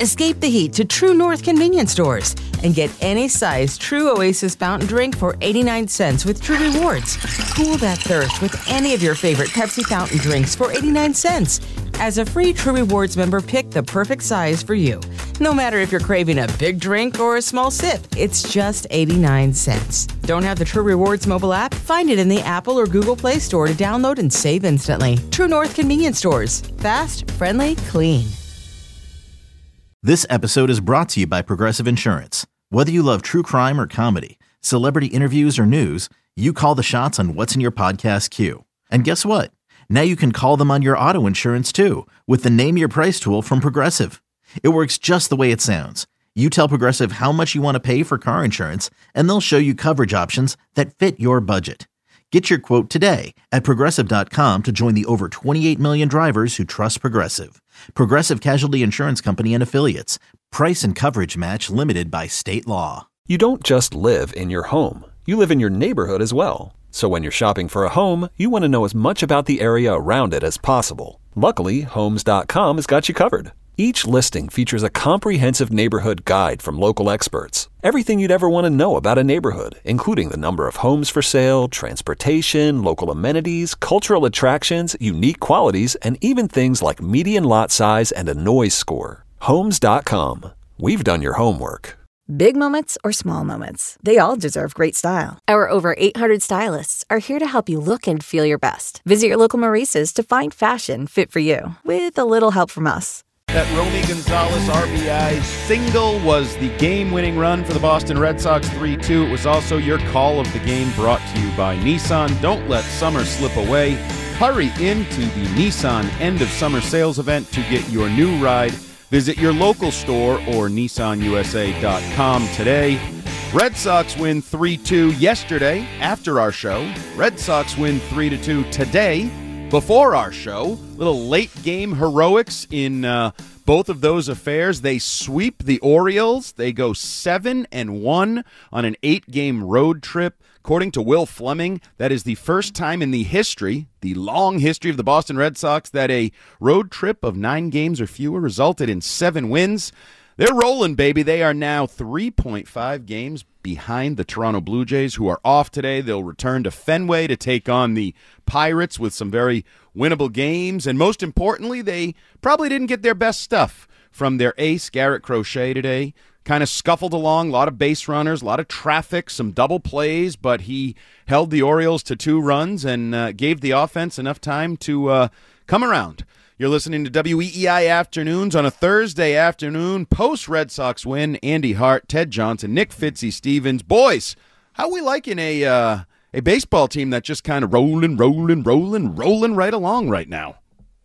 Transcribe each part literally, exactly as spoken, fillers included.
Escape the heat to True North convenience stores and get any size True Oasis fountain drink for eighty-nine cents with True Rewards. Cool that thirst with any of your favorite Pepsi fountain drinks for eighty-nine cents. As a free True Rewards member, pick the perfect size for you. No matter if you're craving a big drink or a small sip, it's just eighty-nine cents. Don't have the True Rewards mobile app? Find it in the Apple or Google Play Store to download and save instantly. True North convenience stores. Fast, friendly, clean. This episode is brought to you by Progressive Insurance. Whether you love true crime or comedy, celebrity interviews or news, you call the shots on what's in your podcast queue. And guess what? Now you can call them on your auto insurance too with the Name Your Price tool from Progressive. It works just the way it sounds. You tell Progressive how much you want to pay for car insurance, and they'll show you coverage options that fit your budget. Get your quote today at Progressive dot com to join the over twenty-eight million drivers who trust Progressive. Progressive Casualty Insurance Company and Affiliates. Price and coverage match limited by state law. You don't just live in your home. You live in your neighborhood as well. So when you're shopping for a home, you want to know as much about the area around it as possible. Luckily, Homes dot com has got you covered. Each listing features a comprehensive neighborhood guide from local experts. Everything you'd ever want to know about a neighborhood, including the number of homes for sale, transportation, local amenities, cultural attractions, unique qualities, and even things like median lot size and a noise score. Homes dot com. We've done your homework. Big moments or small moments, they all deserve great style. Our over eight hundred stylists are here to help you look and feel your best. Visit your local Maurice's to find fashion fit for you, with a little help from us. That Romy Gonzalez R B I single was the game-winning run for the Boston Red Sox three two. It was also your call of the game, brought to you by Nissan. Don't let summer slip away. Hurry into the Nissan end-of-summer sales event to get your new ride. Visit your local store or Nissan U S A dot com today. Red Sox win three two yesterday after our show. Red Sox win three to two today before our show. Little late-game heroics in uh, both of those affairs. They sweep the Orioles. They go seven and one on an eight-game road trip. According to Will Fleming, that is the first time in the history, the long history of the Boston Red Sox, that a road trip of nine games or fewer resulted in seven wins. They're rolling, baby. They are now three point five games behind the Toronto Blue Jays, who are off today. They'll return to Fenway to take on the Pirates with some very winnable games. And most importantly, they probably didn't get their best stuff from their ace, Garrett Crochet, today. Kind of scuffled along, a lot of base runners, a lot of traffic, some double plays, but he held the Orioles to two runs and uh, gave the offense enough time to uh, come around. You're listening to W E E I Afternoons on a Thursday afternoon, post-Red Sox win. Andy Hart, Ted Johnson, Nick Fitzy-Stevens. Boys, how we liking a uh, a baseball team that's just kind of rolling, rolling, rolling, rolling right along right now?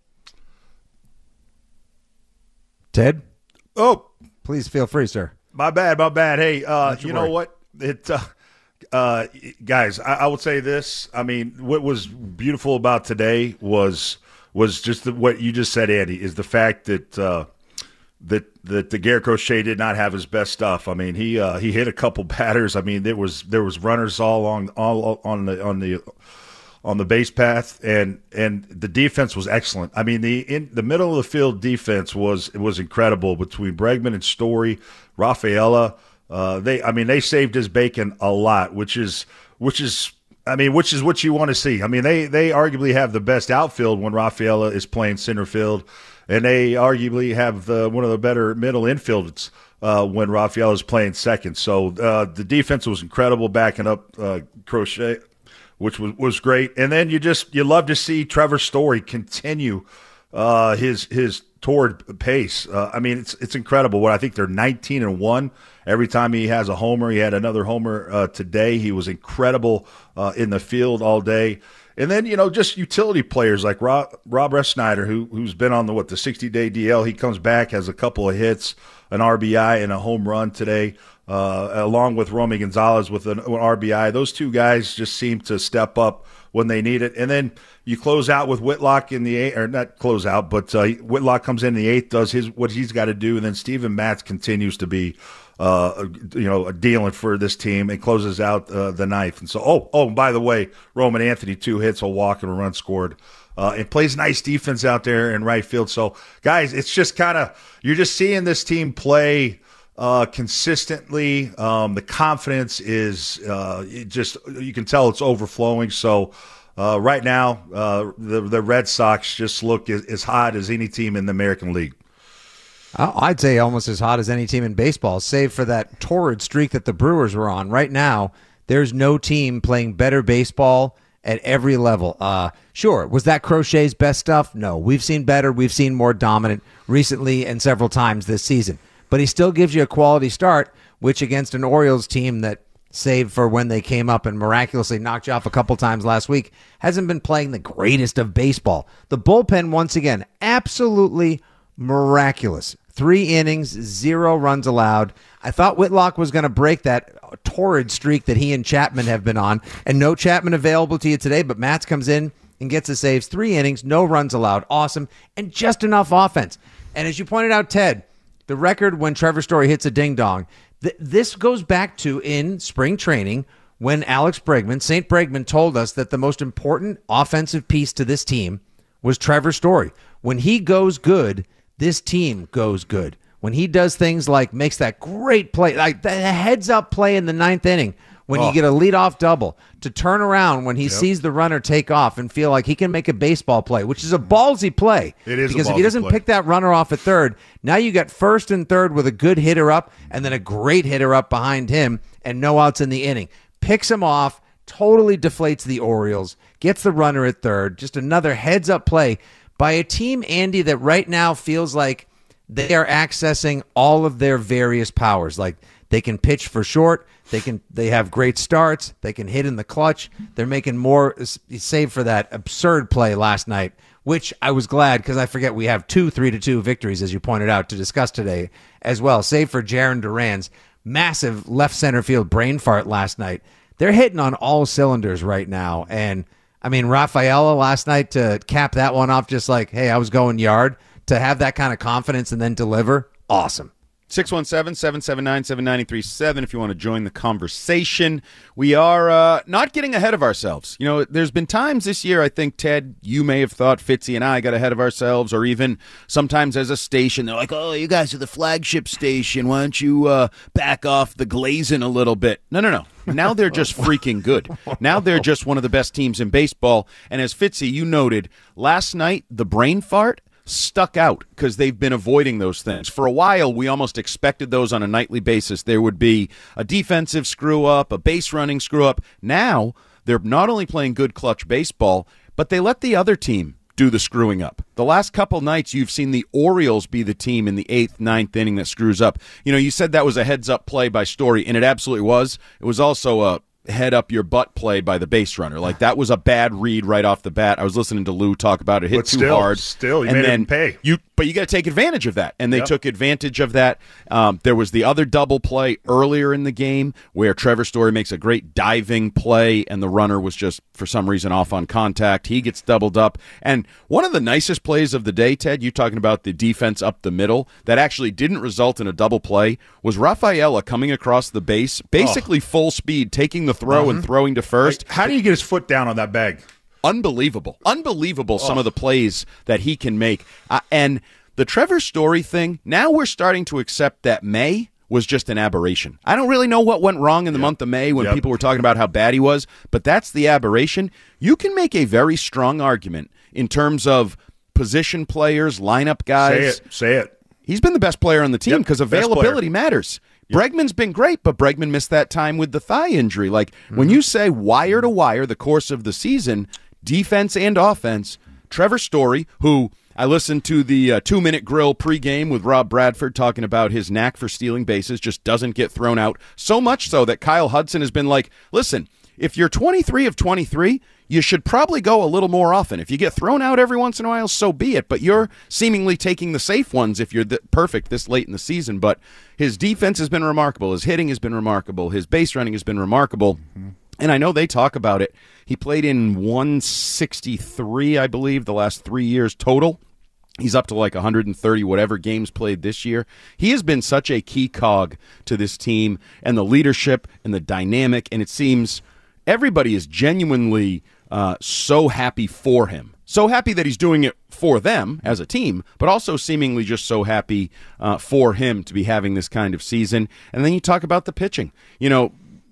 Ted? Oh, please feel free, sir. My bad, my bad. Hey, uh, you know word. what? It, uh, uh, guys, I, I would say this. I mean, what was beautiful about today was was just the, what you just said, Andy, is the fact that uh, that that the Garrett Crochet did not have his best stuff. I mean, he uh, he hit a couple batters. I mean, there was there was runners all along all on the on the on the base path, and and the defense was excellent. I mean, the in the middle of the field defense was was incredible between Bregman and Story, Rafaela. Uh, they, I mean, they saved his bacon a lot, which is which is. I mean, which is what you want to see. I mean, they, they arguably have the best outfield when Rafaela is playing center field, and they arguably have the, one of the better middle infields uh, when Rafaela is playing second. So uh, the defense was incredible, backing up uh, Crochet, which was, was great. And then you just you love to see Trevor Story continue uh, his his toward pace. Uh, I mean, it's it's incredible. What I think they're nineteen and one. Every time he has a homer, he had another homer uh, today. He was incredible uh, in the field all day. And then, you know, just utility players like Rob, Rob Refsnyder, who, who's been on the, what, the sixty-day D L. He comes back, has a couple of hits, an R B I, and a home run today, uh, along with Romy Gonzalez with an, an R B I. Those two guys just seem to step up when they need it. And then you close out with Whitlock in the eighth, or not close out, but uh, Whitlock comes in the eighth, does his what he's got to do, and then Steven Matz continues to be Uh, you know, dealing for this team, and closes out uh, the ninth. And so, oh, oh, and by the way, Roman Anthony, two hits, a walk, and a run scored uh, and plays nice defense out there in right field. So, guys, it's just kind of you're just seeing this team play uh, consistently. Um, the confidence is uh, it just you can tell it's overflowing. So, uh, right now, uh, the the Red Sox just look as, as hot as any team in the American League. I'd say almost as hot as any team in baseball, save for that torrid streak that the Brewers were on. Right now, there's no team playing better baseball at every level. Uh, sure, was that Crochet's best stuff? No. We've seen better. We've seen more dominant recently and several times this season. But he still gives you a quality start, which against an Orioles team that, save for when they came up and miraculously knocked you off a couple times last week, hasn't been playing the greatest of baseball. The bullpen, once again, absolutely miraculous. Three innings, zero runs allowed. I thought Whitlock was going to break that torrid streak that he and Chapman have been on, and no Chapman available to you today, but Matz comes in and gets the saves. Three innings, no runs allowed. Awesome, and just enough offense. And as you pointed out, Ted, the record when Trevor Story hits a ding-dong, th- this goes back to in spring training when Alex Bregman, Saint Bregman, told us that the most important offensive piece to this team was Trevor Story. When he goes good, this team goes good. When he does things like makes that great play, like the heads-up play in the ninth inning, when oh. you get a leadoff double, to turn around when he yep. sees the runner take off and feel like he can make a baseball play, which is a ballsy play. It is because a if he doesn't play. pick that runner off at third, now you got first and third with a good hitter up and then a great hitter up behind him and no outs in the inning. Picks him off, totally deflates the Orioles, gets the runner at third. Just another heads-up play by a team, Andy, that right now feels like they are accessing all of their various powers. Like they can pitch for short, they can they have great starts, they can hit in the clutch. They're making more, save for that absurd play last night, which I was glad because I forget we have two three to two victories, as you pointed out, to discuss today as well. Save for Jarren Duran's massive left center field brain fart last night. They're hitting on all cylinders right now, and I mean, Rafaela last night to cap that one off just like, hey, I was going yard, to have that kind of confidence and then deliver, awesome. six one seven, seven seven nine, seven nine three seven if you want to join the conversation. We are uh, not getting ahead of ourselves. You know, there's been times this year, I think, Ted, you may have thought Fitzy and I got ahead of ourselves, or even sometimes as a station, they're like, oh, you guys are the flagship station. Why don't you uh, back off the glazing a little bit? No, no, no. Now they're just freaking good. Now they're just one of the best teams in baseball. And as Fitzy, you noted, last night, the brain fart stuck out because they've been avoiding those things. For a while, we almost expected those on a nightly basis. There would be a defensive screw-up, a base running screw-up. Now, they're not only playing good clutch baseball, but they let the other team do the screwing up. The last couple nights, you've seen the Orioles be the team in the eighth, ninth inning that screws up. You know, you said that was a heads-up play by Story, and it absolutely was. It was also a head-up-your-butt play by the base runner. Like, that was a bad read right off the bat. I was listening to Lou talk about it. Hit but too still, hard. Still, you and made then him pay. You, but you got to take advantage of that, and they yep. took advantage of that. Um, there was the other double play earlier in the game where Trevor Story makes a great diving play, and the runner was just, for some reason, off on contact. He gets doubled up. And one of the nicest plays of the day, Ted, you talking about the defense up the middle, that actually didn't result in a double play, was Rafaela coming across the base, basically oh. full speed, taking the throw mm-hmm. and throwing to first. Like, how do you get his foot down on that bag? Unbelievable. Unbelievable some oh. of the plays that he can make. Uh, and the Trevor Story thing, now we're starting to accept that May was just an aberration. I don't really know what went wrong in the yep. month of May when yep. people were talking about how bad he was, but that's the aberration. You can make a very strong argument in terms of position players, lineup guys. Say it. Say it. He's been the best player on the team because yep. availability matters. Yep. Bregman's been great, but Bregman missed that time with the thigh injury. Like, mm-hmm. when you say wire to wire the course of the season, defense and offense, Trevor Story, who I listened to the uh, two-minute grill pregame with Rob Bradford talking about his knack for stealing bases, just doesn't get thrown out. So much so that Kyle Hudson has been like, listen, if you're twenty-three of twenty-three, you should probably go a little more often. If you get thrown out every once in a while, so be it. But you're seemingly taking the safe ones if you're th- perfect this late in the season. But his defense has been remarkable. His hitting has been remarkable. His base running has been remarkable. Mm-hmm. And I know they talk about it. He played in one sixty-three, I believe, the last three years total. He's up to like one hundred thirty whatever games played this year. He has been such a key cog to this team and the leadership and the dynamic, and it seems everybody is genuinely uh, so happy for him. So happy that he's doing it for them as a team, but also seemingly just so happy uh, for him to be having this kind of season. And then you talk about the pitching. You know,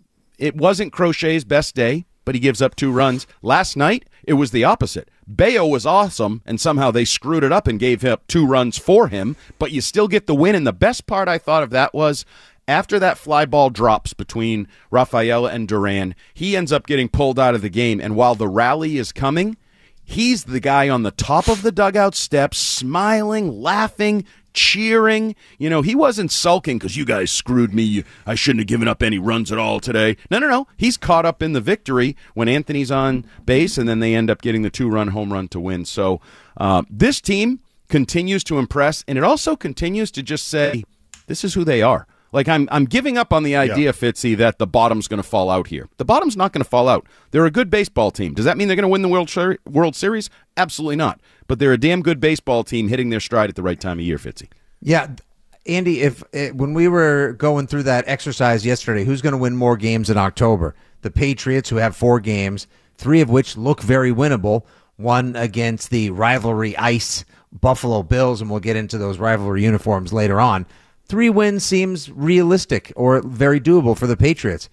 it wasn't Crochet's best day, but he gives up two runs. Last night, it was the opposite. Bayo was awesome, and somehow they screwed it up and gave up two runs for him, but you still get the win. And the best part I thought of that was after that fly ball drops between Rafaela and Duran, he ends up getting pulled out of the game. And while the rally is coming, he's the guy on the top of the dugout steps, smiling, laughing, cheering. You know, he wasn't sulking because you guys screwed me. I shouldn't have given up any runs at all today. No, no, no. He's caught up in the victory when Anthony's on base, and then they end up getting the two-run home run to win. So uh, this team continues to impress, and it also continues to just say, this is who they are. Like, I'm I'm giving up on the idea, yeah. Fitzy, that the bottom's going to fall out here. The bottom's not going to fall out. They're a good baseball team. Does that mean they're going to win the World Ser- World Series? Absolutely not. But they're a damn good baseball team hitting their stride at the right time of year, Fitzy. Yeah, Andy, if it, when we were going through that exercise yesterday, who's going to win more games in October? The Patriots, who have four games, three of which look very winnable, one against the rivalry ice Buffalo Bills, and we'll get into those rivalry uniforms later on. Three wins seems realistic or very doable for the Patriots.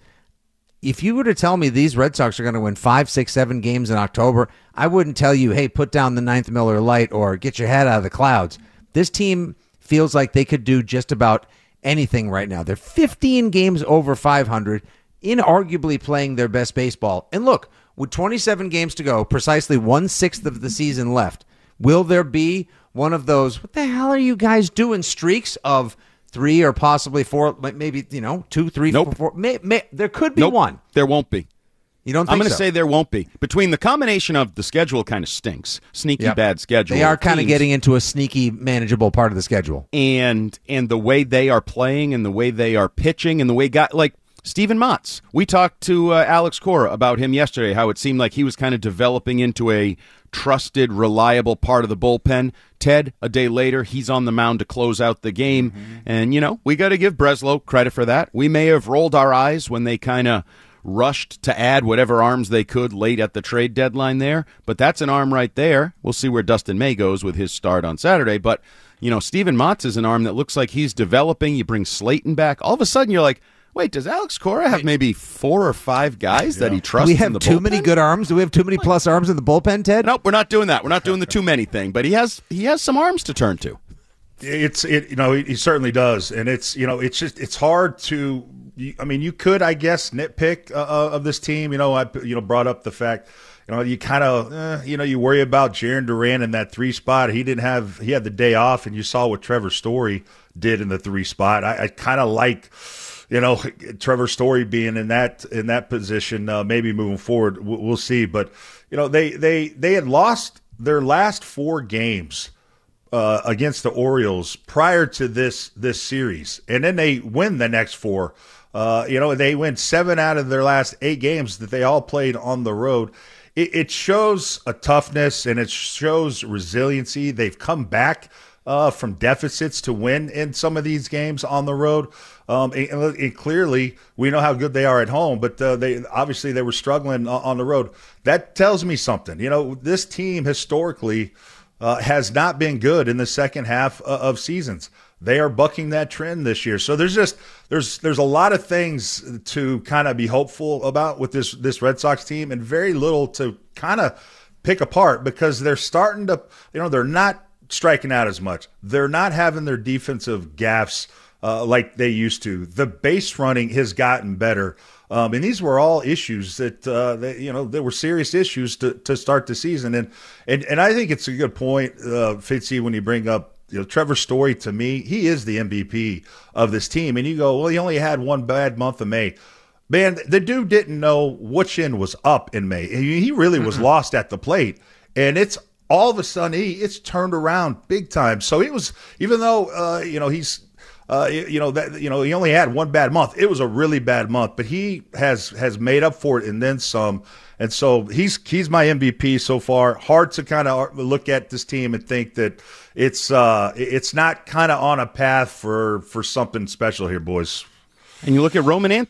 If you were to tell me these Red Sox are going to win five, six, seven games in October, I wouldn't tell you, hey, put down the ninth Miller Lite or get your head out of the clouds. This team feels like they could do just about anything right now. They're fifteen games over five hundred, inarguably playing their best baseball. And look, with twenty-seven games to go, precisely one-sixth of the season left, will there be one of those, what the hell are you guys doing, streaks of three or possibly four, maybe, you know, two, three, nope. four, four. May, may, there could be nope. one. There won't be. You don't think I'm going to so? say there won't be. Between the combination of the schedule kind of stinks, sneaky yep. bad schedule. They are kind of getting into a sneaky, manageable part of the schedule. And and the way they are playing and the way they are pitching and the way, guy, like Steven Matz. We talked to uh, Alex Cora about him yesterday, how it seemed like he was kind of developing into a trusted, reliable part of the bullpen. Ted, a day later, he's on the mound to close out the game. Mm-hmm. And, you know, we got to give Breslow credit for that. We may have rolled our eyes when they kind of rushed to add whatever arms they could late at the trade deadline there, but that's an arm right there. We'll see where Dustin May goes with his start on Saturday, but, you know, Steven Matz is an arm that looks like he's developing. You bring Slayton back. All of a sudden, you're like, wait, does Alex Cora have maybe four or five guys yeah. that he trusts Do we have in the too bullpen? many good arms? Do we have too many plus arms in the bullpen, Ted? Nope, we're not doing that. We're not doing the too many thing, but he has he has some arms to turn to. It's it you know he, he certainly does, and it's you know it's just it's hard to. I mean, you could, I guess, nitpick uh, of this team. You know, I you know brought up the fact, you know, you kind of, eh, you know, you worry about Jarren Duran in that three spot. He didn't have, he had the day off, and you saw what Trevor Story did in the three spot. I, I kind of like, you know, Trevor Story being in that in that position. Uh, maybe moving forward, we'll, we'll see. But you know, they they they had lost their last four games uh, against the Orioles prior to this this series, and then they win the next four. Uh, you know, they win seven out of their last eight games that they all played on the road. It, it shows a toughness and it shows resiliency. They've come back uh, from deficits to win in some of these games on the road. Um, and, and clearly, we know how good they are at home, but uh, they obviously they were struggling on the road. That tells me something. You know, this team historically uh, has not been good in the second half of seasons. They are bucking that trend this year. So there's just there's there's a lot of things to kind of be hopeful about with this this Red Sox team, and very little to kind of pick apart, because they're starting to, you know, they're not striking out as much. They're not having their defensive gaffes uh, like they used to. The base running has gotten better. Um, and these were all issues that, uh, that, you know, there were serious issues to, to start the season. And, and and I think it's a good point, uh, Fitzy, when you bring up, you know, Trevor Story. To me, he is the M V P of this team. And you go, well, he only had one bad month of May. Man, the dude didn't know which end was up in May. He really was mm-hmm. lost at the plate. And it's all of a sudden, he it's turned around big time. So it was, even though, uh, you know, he's, uh, you know, that, you know, he only had one bad month. It was a really bad month, but he has, has made up for it and then some. And so he's, he's my M V P so far. Hard to kind of look at this team and think that it's, uh, it's not kind of on a path for, for something special here, boys. And you look at Roman Anthony.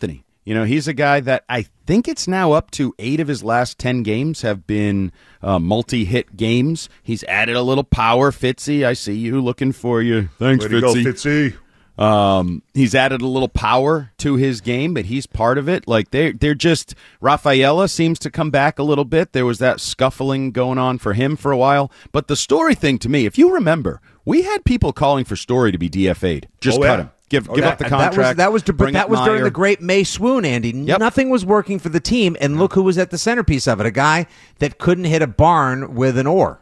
You know, he's a guy that I think it's now up to eight of his last ten games have been uh, multi-hit games. He's added a little power. Fitzy, I see you looking for you. Thanks, Way to Fitzy. go, Fitzy. Um, he's added a little power to his game, but he's part of it. Like they, they're just Rafaela seems to come back a little bit. There was that scuffling going on for him for a while. But the Story thing to me, if you remember, we had people calling for Story to be D F A'd. Just Oh, cut yeah. him. Give, Oh, give yeah. up the And contract. That was that was, but bring that up was during Meyer. the great May swoon, Andy. Yep. Nothing was working for the team, and look who was at the centerpiece of it—a guy that couldn't hit a barn with an oar.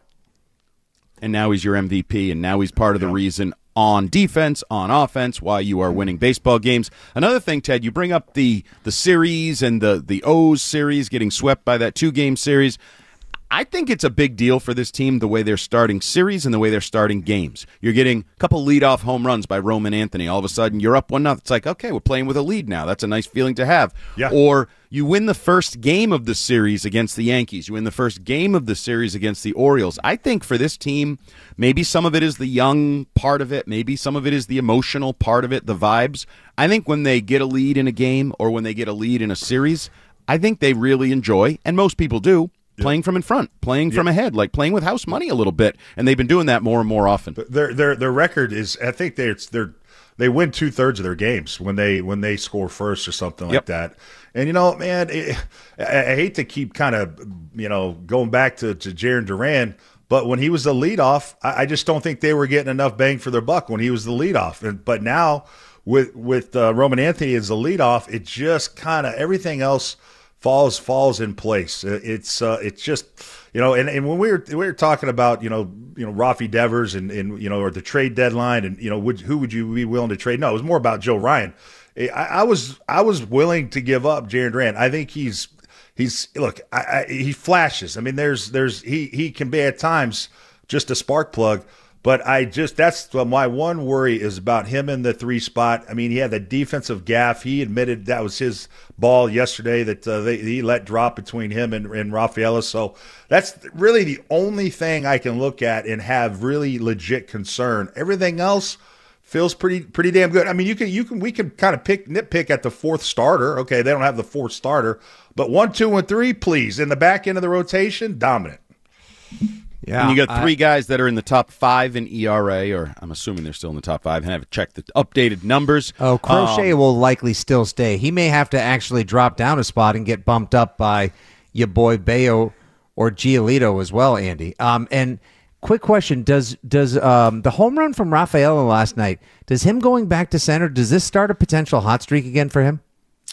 And now he's your M V P, and now he's part of the reason on defense, on offense, why you are winning baseball games. Another thing, Ted, you bring up the the series and the the O's series getting swept by that two-game series. I think it's a big deal for this team the way they're starting series and the way they're starting games. You're getting a couple leadoff home runs by Roman Anthony. All of a sudden, you're up one nothing. It's like, okay, we're playing with a lead now. That's a nice feeling to have. Yeah. Or you win the first game of the series against the Yankees. You win the first game of the series against the Orioles. I think for this team, maybe some of it is the young part of it. Maybe some of it is the emotional part of it, the vibes. I think when they get a lead in a game or when they get a lead in a series, I think they really enjoy, and most people do, playing from in front, playing from ahead, like playing with house money a little bit, and they've been doing that more and more often. Their their their record is, I think they it's they're they win two thirds of their games when they when they score first or something like Yep. that. And you know, man, it, I, I hate to keep kind of you know going back to to Jarren Duran, but when he was the leadoff, I, I just don't think they were getting enough bang for their buck when he was the leadoff. And but now with with uh, Roman Anthony as the leadoff, it just kind of everything else falls falls in place. It's uh, it's just you know, and, and when we were we were talking about you know you know Rafi Devers and, and you know or the trade deadline and you know would, who would you be willing to trade? No, it was more about Joe Ryan. I, I was I was willing to give up Jarren Duran. I think he's he's look I, I, he flashes. I mean, there's there's he he can be at times just a spark plug. But I just, that's my one worry is about him in the three spot. I mean, he had the defensive gaff. He admitted that was his ball yesterday that uh, they, he let drop between him and, and Rafaela. So that's really the only thing I can look at and have really legit concern. Everything else feels pretty pretty damn good. I mean, you can you can we can kind of pick nitpick at the fourth starter. Okay, they don't have the fourth starter, but one, two, and three, please, in the back end of the rotation, dominant. Yeah, and you got three I, guys that are in the top five in E R A, or I'm assuming they're still in the top five, and I haven't checked the updated numbers. Oh, Crochet Um, will likely still stay. He may have to actually drop down a spot and get bumped up by your boy Bayo or Giolito as well, Andy. Um, and quick question: Does does um, the home run from Rafaela last night? Does him going back to center? Does this start a potential hot streak again for him?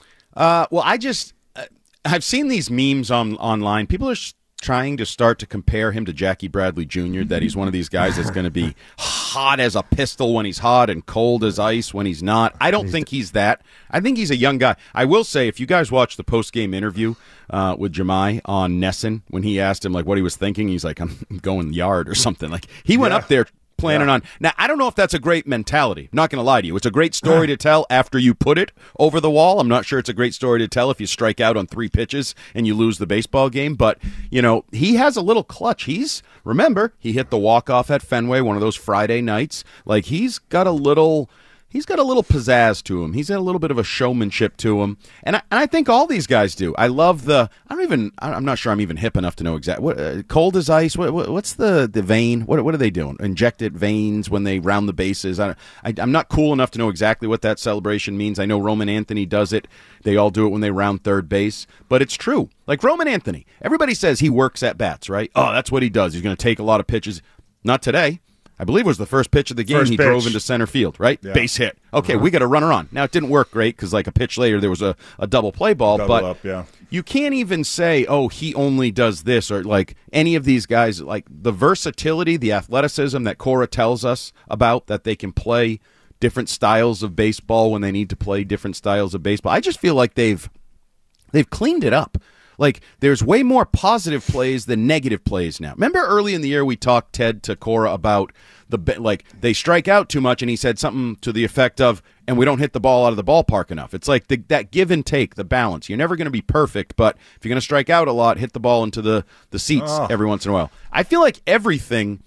Uh, well, I just uh, I've seen these memes on online. People are sh- trying to start to compare him to Jackie Bradley Junior That he's one of these guys that's going to be hot as a pistol when he's hot and cold as ice when he's not. I don't think he's that. I think he's a young guy. I will say, if you guys watch the post game interview uh, with Jemai on Nesson, when he asked him like what he was thinking, he's like, "I'm going yard" or something. Like he went Yeah. up there planning Yeah. on. Now, I don't know if that's a great mentality. I'm not going to lie to you. It's a great story to tell after you put it over the wall. I'm not sure it's a great story to tell if you strike out on three pitches and you lose the baseball game. But, you know, he has a little clutch. He's, remember, he hit the walk-off at Fenway one of those Friday nights. Like, he's got a little... He's got a little pizzazz to him. He's got a little bit of a showmanship to him, and I, and I think all these guys do. I love the. I don't even. I'm not sure I'm even hip enough to know exactly what uh, cold as ice. What, what what's the the vein? What what are they doing? Injected veins when they round the bases. I, I I'm not cool enough to know exactly what that celebration means. I know Roman Anthony does it. They all do it when they round third base, but it's true. Like Roman Anthony, everybody says he works at bats, right? Oh, that's what he does. He's going to take a lot of pitches. Not today. I believe it was the first pitch of the game. First he pitch. drove into center field, right? Yeah. Base hit. Okay, Uh-huh. we got a runner on. Now, it didn't work great because, like, a pitch later, there was a, a double play ball. Double but up, yeah. you can't even say, oh, he only does this, or, like, any of these guys. Like, the versatility, the athleticism that Cora tells us about, that they can play different styles of baseball when they need to play different styles of baseball. I just feel like they've they've cleaned it up. Like, there's way more positive plays than negative plays now. Remember early in the year we talked, Ted, to Cora about the like they strike out too much, and he said something to the effect of, and we don't hit the ball out of the ballpark enough. It's like the, that give and take, the balance. You're never going to be perfect, but if you're going to strike out a lot, hit the ball into the, the seats Oh. every once in a while. I feel like everything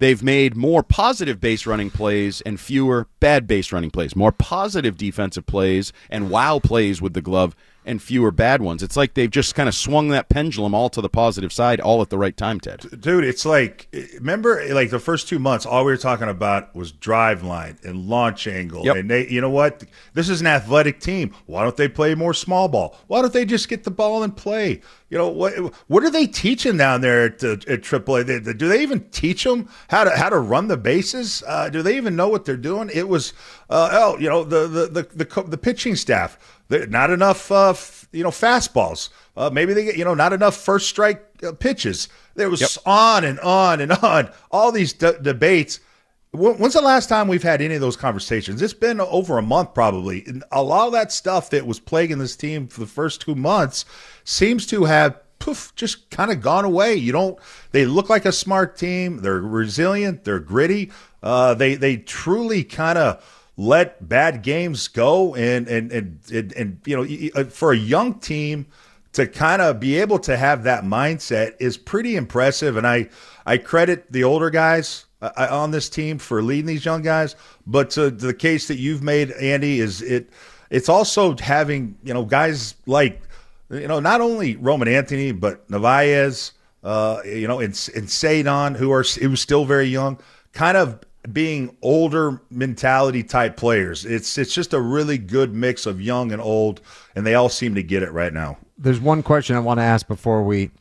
they've made more positive base running plays and fewer bad base running plays, more positive defensive plays and wow plays with the glove and fewer bad ones. It's like they've just kind of swung that pendulum all to the positive side all at the right time, Ted. Dude, it's like, remember, like the first two months, all we were talking about was drive line and launch angle. Yep. And they, you know what? This is an athletic team. Why don't they play more small ball? Why don't they just get the ball and play? You know, what What are they teaching down there at, at triple A? Do they even teach them how to how to run the bases? Uh, do they even know what they're doing? It was, uh, oh, you know, the the the the, the pitching staff. Not enough, uh, f- you know, fastballs. Uh, maybe they get, you know, not enough first strike uh, pitches. There was yep. on and on and on. All these d- debates. W- when's the last time we've had any of those conversations? It's been over a month probably. And a lot of that stuff that was plaguing this team for the first two months seems to have poof, just kind of gone away. You don't. They look like a smart team. They're resilient. They're gritty. Uh, they they truly kind of let bad games go, and and and and, and you know, for a young team to kind of be able to have that mindset is pretty impressive. And I I credit the older guys uh, on this team for leading these young guys. But to the case that you've made, Andy, is it it's also having, you know, guys like, you know, not only Roman Anthony but Narvaez, uh, you know, and and Cedon, who are who was still very young, kind of being older mentality type players. It's it's just a really good mix of young and old, and they all seem to get it right now. There's one question I want to ask before we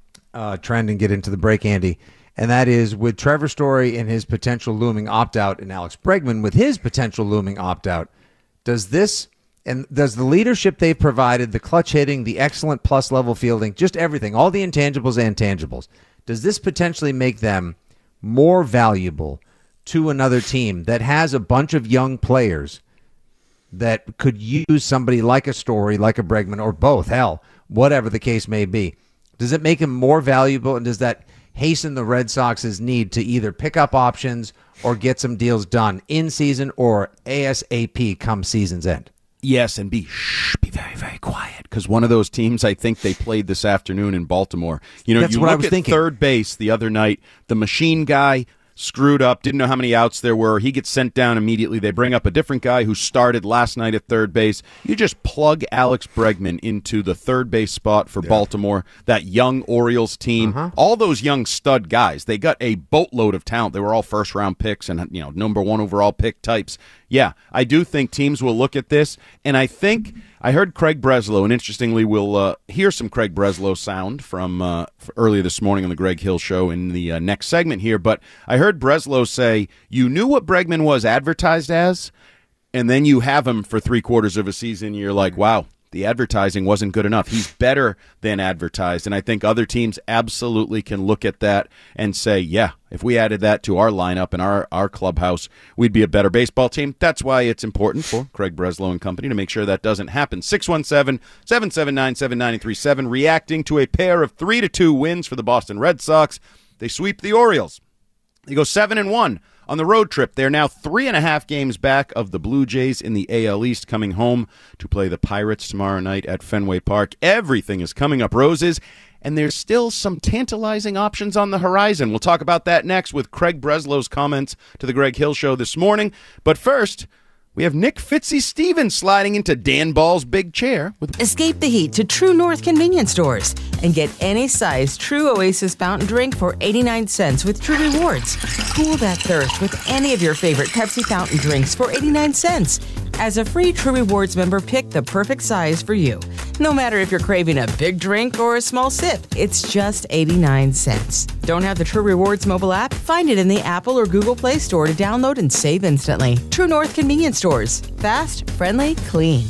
uh, trend and get into the break, Andy, and that is, with Trevor Story and his potential looming opt-out and Alex Bregman with his potential looming opt-out, does this and does the leadership they've provided, the clutch hitting, the excellent plus level fielding, just everything, all the intangibles and tangibles, does this potentially make them more valuable to another team that has a bunch of young players that could use somebody like a Story, like a Bregman, or both, hell, whatever the case may be? Does it make him more valuable, and does that hasten the Red Sox's need to either pick up options or get some deals done in season or ASAP come season's end? Yes, and be shh, be very, very quiet, because one of those teams I think they played this afternoon in Baltimore. You know, That's you what look I was at thinking. Third base the other night, the machine guy screwed up, didn't know how many outs there were. He gets sent down immediately. They bring up a different guy who started last night at third base. You just plug Alex Bregman into the third base spot for yeah. Baltimore, that young Orioles team. Uh-huh. All those young stud guys, they got a boatload of talent. They were all first-round picks and, you know, number one overall pick types. Yeah, I do think teams will look at this, and I think I heard Craig Breslow, and interestingly, we'll uh, hear some Craig Breslow sound from uh, earlier this morning on the Greg Hill Show in the uh, next segment here, but I heard Breslow say, you knew what Bregman was advertised as, and then you have him for three quarters of a season, you're like, wow, the advertising wasn't good enough. He's better than advertised, and I think other teams absolutely can look at that and say, yeah, if we added that to our lineup and our, our clubhouse, we'd be a better baseball team. That's why it's important for Craig Breslow and company to make sure that doesn't happen. six one seven, seven seven nine, seven nine three seven, reacting to a pair of three to two wins for the Boston Red Sox. They sweep the Orioles. They go seven and one on the road trip. They're now three and a half games back of the Blue Jays in the A L East, coming home to play the Pirates tomorrow night at Fenway Park. Everything is coming up roses, and there's still some tantalizing options on the horizon. We'll talk about that next with Craig Breslow's comments to the Greg Hill Show this morning. But first, we have Nick Fitzy Stevens sliding into Dan Ball's big chair. With Escape the heat to True North convenience stores and get any size True Oasis fountain drink for eighty-nine cents with True Rewards. Cool that thirst with any of your favorite Pepsi fountain drinks for eighty-nine cents. As a free True Rewards member, pick the perfect size for you. No matter if you're craving a big drink or a small sip, it's just eighty-nine cents. Don't have the True Rewards mobile app? Find it in the Apple or Google Play Store to download and save instantly. True North convenience stores. Fast, friendly, clean.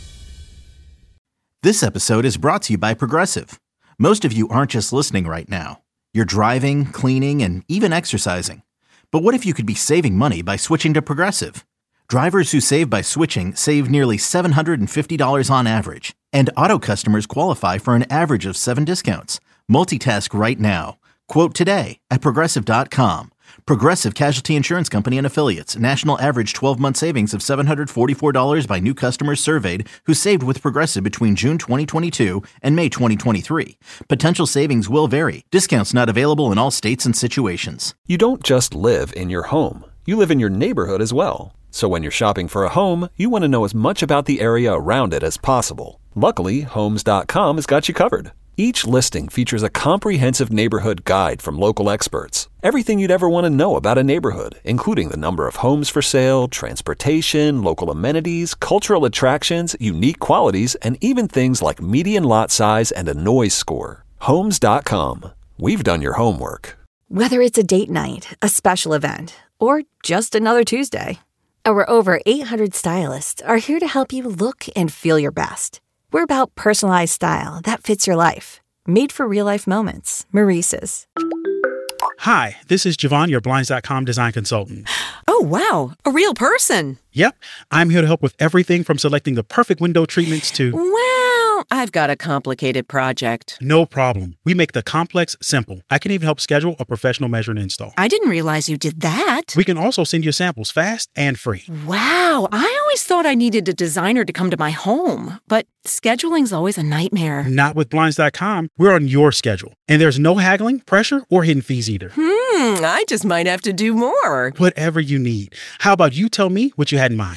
This episode is brought to you by Progressive. Most of you aren't just listening right now. You're driving, cleaning, and even exercising. But what if you could be saving money by switching to Progressive? Drivers who save by switching save nearly seven hundred fifty dollars on average. And auto customers qualify for an average of seven discounts. Multitask right now. Quote today at Progressive dot com. Progressive Casualty Insurance Company and Affiliates. National average twelve-month savings of seven hundred forty-four dollars by new customers surveyed who saved with Progressive between June twenty twenty-two and May twenty twenty-three. Potential savings will vary. Discounts not available in all states and situations. You don't just live in your home. You live in your neighborhood as well. So when you're shopping for a home, you want to know as much about the area around it as possible. Luckily, Homes dot com has got you covered. Each listing features a comprehensive neighborhood guide from local experts. Everything you'd ever want to know about a neighborhood, including the number of homes for sale, transportation, local amenities, cultural attractions, unique qualities, and even things like median lot size and a noise score. Homes dot com. We've done your homework. Whether it's a date night, a special event, or just another Tuesday, our over eight hundred stylists are here to help you look and feel your best. We're about personalized style that fits your life. Made for real-life moments. Maurice's. Hi, this is Javon, your Blinds dot com design consultant. Oh, wow. A real person. Yep. I'm here to help with everything from selecting the perfect window treatments to... Well, I've got a complicated project. No problem. We make the complex simple. I can even help schedule a professional measure and install. I didn't realize you did that. We can also send you samples fast and free. Wow. I always thought I needed a designer to come to my home, but scheduling's always a nightmare. Not with Blinds dot com. We're on your schedule. And there's no haggling, pressure, or hidden fees either. Hmm, I just might have to do more. Whatever you need. How about you tell me what you had in mind?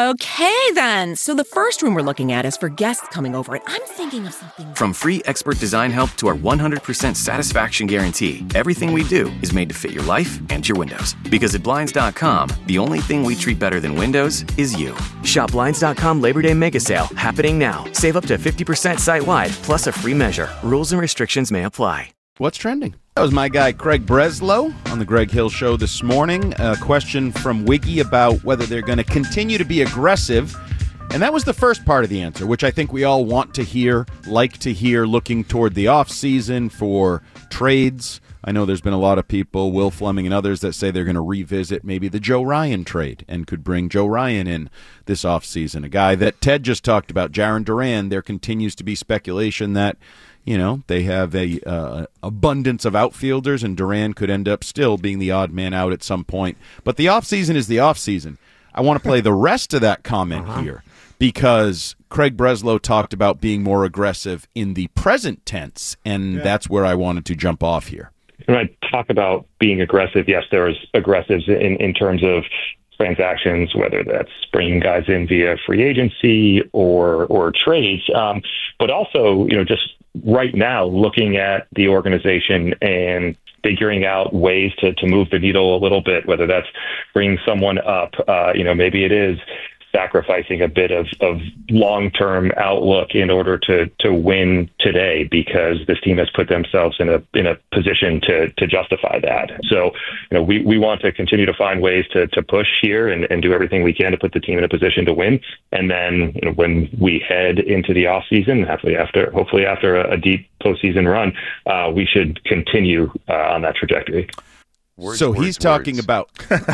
Okay, then. So the first room we're looking at is for guests coming over, and I'm thinking of something... From free expert design help to our one hundred percent satisfaction guarantee, everything we do is made to fit your life and your windows. Because at Blinds dot com, the only thing we treat better than windows is you. Shop Blinds dot com Labor Day Mega Sale, happening now. Save up to fifty percent site-wide, plus a free measure. Rules and restrictions may apply. What's trending? That was my guy Craig Breslow on the Greg Hill Show this morning. A question from Wiggy about whether they're going to continue to be aggressive. And that was the first part of the answer, which I think we all want to hear, like to hear, looking toward the offseason for trades. I know there's been a lot of people, Will Fleming and others, that say they're going to revisit maybe the Joe Ryan trade and could bring Joe Ryan in this offseason. A guy that Ted just talked about, Jarren Duran, there continues to be speculation that, you know, they have a uh, abundance of outfielders, and Duran could end up still being the odd man out at some point. But the offseason is the offseason. I want to play the rest of that comment uh-huh. here because Craig Breslow talked about being more aggressive in the present tense, and yeah. that's where I wanted to jump off here. When I talk about being aggressive, yes, there's aggressives in, in terms of transactions, whether that's bringing guys in via free agency or or trades, um, but also, you know, just right now looking at the organization and figuring out ways to, to move the needle a little bit, whether that's bringing someone up, uh, you know, maybe it is sacrificing a bit of, of long-term outlook in order to, to win today because this team has put themselves in a in a position to to justify that. So, you know, we, we want to continue to find ways to, to push here and, and do everything we can to put the team in a position to win. And then, you know, when we head into the off season, hopefully after hopefully after a, a deep postseason run, uh, we should continue uh, on that trajectory. Words, so words, he's talking words. about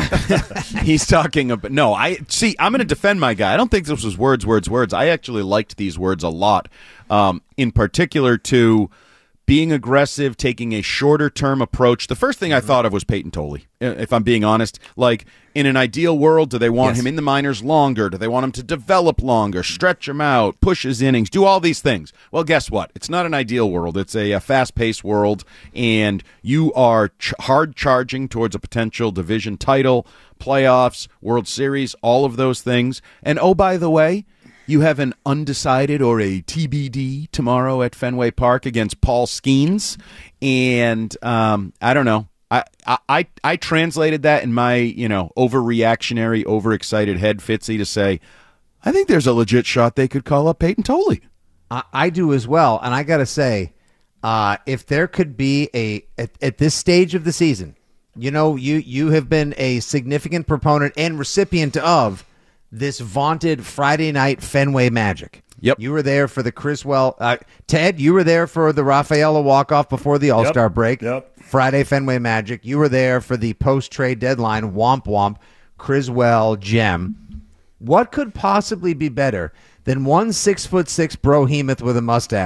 he's talking about no I see I'm going to defend my guy. I don't think this was words words words. I actually liked these words a lot, um, in particular to being aggressive, taking a shorter term approach. The first thing I thought of was Peyton Tolley, if I'm being honest. Like, in an ideal world, do they want yes. him in the minors longer? Do they want him to develop longer, stretch him out, push his innings, do all these things? Well, guess what? It's not an ideal world. It's a, a fast-paced world, and you are ch- hard charging towards a potential division title, playoffs, World Series, all of those things. And oh, by the way, you have an undecided or a T B D tomorrow at Fenway Park against Paul Skeens, and um, I don't know. I, I I translated that in my you know overreactionary, overexcited head, Fitzy, to say, I think there's a legit shot they could call up Peyton Tolley. I, I do as well, and I got to say, uh, if there could be a at, at this stage of the season, you know, you you have been a significant proponent and recipient of this vaunted Friday night Fenway Magic. Yep. You were there for the Criswell. Uh, Ted, you were there for the Rafaela walk-off before the All-Star yep. break. Yep. Friday Fenway Magic. You were there for the post-trade deadline Womp Womp, Criswell gem. What could possibly be better than one six foot six brohemoth with a mustache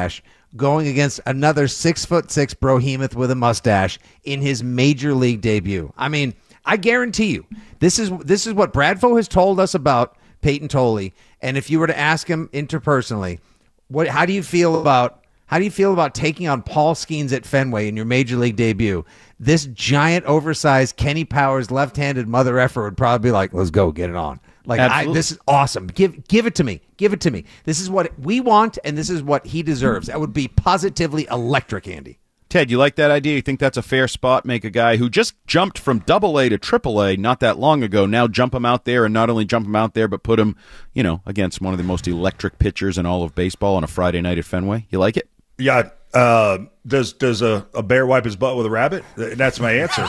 going against another six foot six brohemoth with a mustache in his major league debut. I mean, I guarantee you, this is this is what Bradfo has told us about Peyton Tolley. And if you were to ask him interpersonally, what how do you feel about how do you feel about taking on Paul Skeens at Fenway in your major league debut? This giant, oversized Kenny Powers left-handed mother effer would probably be like, "Let's go, get it on." Like, I, this is awesome. Give give it to me. Give it to me. This is what we want, and this is what he deserves. That would be positively electric, Andy. Ted, you like that idea? You think that's a fair spot? Make a guy who just jumped from double A to triple A not that long ago, now jump him out there, and not only jump him out there, but put him, you know, against one of the most electric pitchers in all of baseball on a Friday night at Fenway. You like it? Yeah. Uh, does does a, a bear wipe his butt with a rabbit? That's my answer.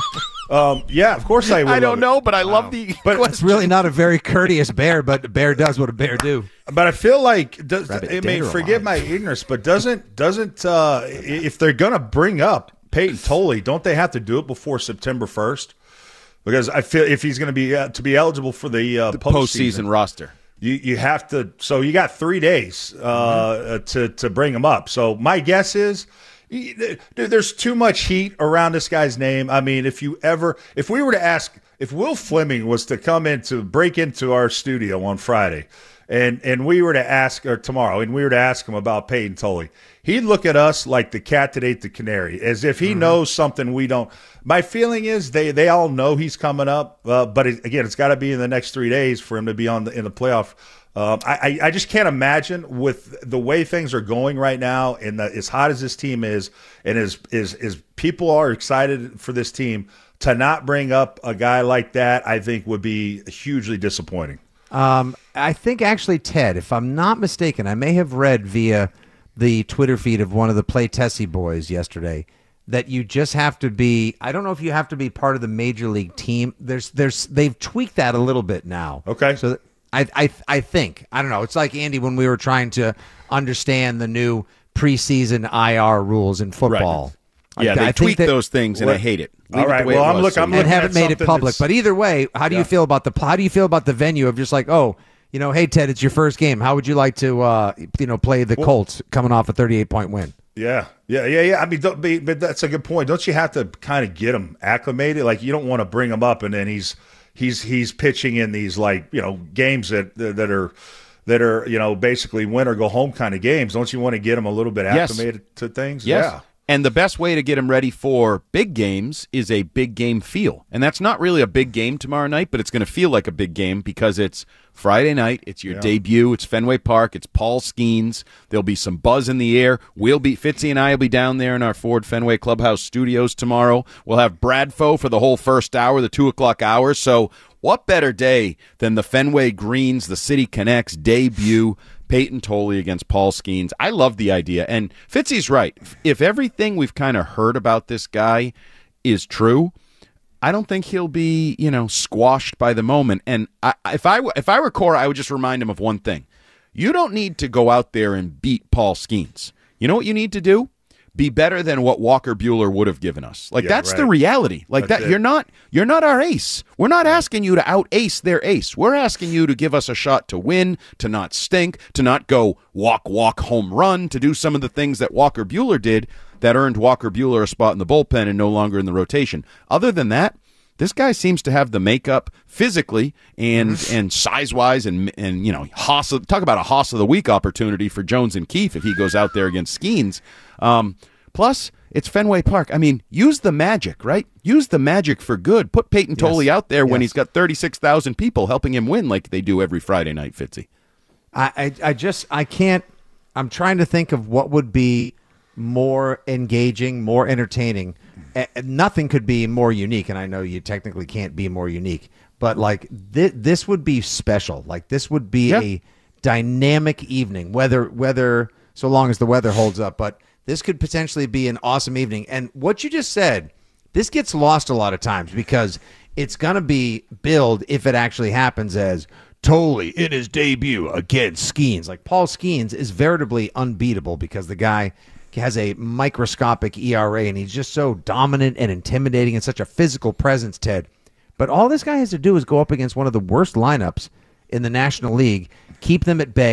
um, yeah, of course I would. I don't love know, it. but I love the. But it's really not a very courteous bear, but a bear does what a bear do. But I feel like, does, Rabbit I mean, dead or forgive my alive? ignorance, but doesn't doesn't uh, if they're gonna bring up Peyton Tolley, don't they have to do it before September first? Because I feel if he's going to be uh, to be eligible for the, uh, the postseason, postseason roster. You you have to, so you got three days uh, mm-hmm. to to bring him up. So my guess is, dude, there's too much heat around this guy's name. I mean, if you ever, if we were to ask, if Will Fleming was to come in to break into our studio on Friday, and and we were to ask, or tomorrow, and we were to ask him about Peyton Tolley, he'd look at us like the cat that ate the canary, as if he mm-hmm. knows something we don't. My feeling is they, they all know he's coming up, uh, but it, again, it's got to be in the next three days for him to be on the, in the playoff. Um, I, I just can't imagine with the way things are going right now, and the, as hot as this team is, and as, as as people are excited for this team, to not bring up a guy like that, I think would be hugely disappointing. Um, I think actually, Ted, if I'm not mistaken, I may have read via the Twitter feed of one of the Play Tessie boys yesterday that you just have to be, I don't know if you have to be part of the major league team. There's, there's, they've tweaked that a little bit now. Okay. So I, I, I think, I don't know. It's like, Andy, when we were trying to understand the new preseason I R rules in football. Right. Yeah, I, they I tweak that, those things, and I hate it. Leave all right. it the way well, it I'm was, looking. so I'm and looking haven't at made it something public. that's- But either way, how do Yeah. you feel about the, how do you feel about the venue of just like, oh, you know, hey, Ted, it's your first game. How would you like to, uh, you know, play the Colts coming off a thirty-eight point win? Yeah, yeah, yeah, yeah. I mean, don't be, but that's a good point. Don't you have to kind of get him acclimated? Like, you don't want to bring him up and then he's he's he's pitching in these, like, you know, games that that are that are you know basically win or go home kind of games. Don't you want to get him a little bit acclimated yes. to things? Yes. Yeah. And the best way to get him ready for big games is a big game feel. And that's not really a big game tomorrow night, but it's going to feel like a big game because it's Friday night. It's your yeah. debut. It's Fenway Park. It's Paul Skeens. There'll be some buzz in the air. We'll be Fitzy and I will be down there in our Ford Fenway Clubhouse studios tomorrow. We'll have Bradfo for the whole first hour, the two o'clock hour. So what better day than the Fenway Greens, the City Connects debut? Peyton Tolley against Paul Skeens. I love the idea. And Fitzy's right. If everything we've kind of heard about this guy is true, I don't think he'll be, you know, squashed by the moment. And I, if I if I were Cora, I would just remind him of one thing. You don't need to go out there and beat Paul Skeens. You know what you need to do? Be better than what Walker Buehler would have given us. Like, yeah, that's right. the reality. Like that's that it. you're not you're not our ace. We're not asking you to out ace their ace. We're asking you to give us a shot to win, to not stink, to not go walk walk home run, to do some of the things that Walker Buehler did that earned Walker Buehler a spot in the bullpen and no longer in the rotation. Other than that, this guy seems to have the makeup physically and and size wise and and you know Haas, talk about a Haas of the week opportunity for Jones and Keefe if he goes out there against Skeens. Um, plus, it's Fenway Park. I mean, use the magic, right? Use the magic for good. Put Peyton Tolley yes. out there when yes. he's got thirty-six thousand people helping him win like they do every Friday night, Fitzy. I, I, I just, I can't, I'm trying to think of what would be more engaging, more entertaining. Uh, nothing could be more unique, and I know you technically can't be more unique, but like th- this would be special. Like this would be yeah. a dynamic evening, whether, whether, so long as the weather holds up, but this could potentially be an awesome evening. And what you just said, this gets lost a lot of times because it's going to be billed, if it actually happens, as Tolley in his debut against Skeens. Like, Paul Skeens is veritably unbeatable because the guy has a microscopic E R A, and he's just so dominant and intimidating and such a physical presence, Ted. But all this guy has to do is go up against one of the worst lineups in the National League, keep them at bay,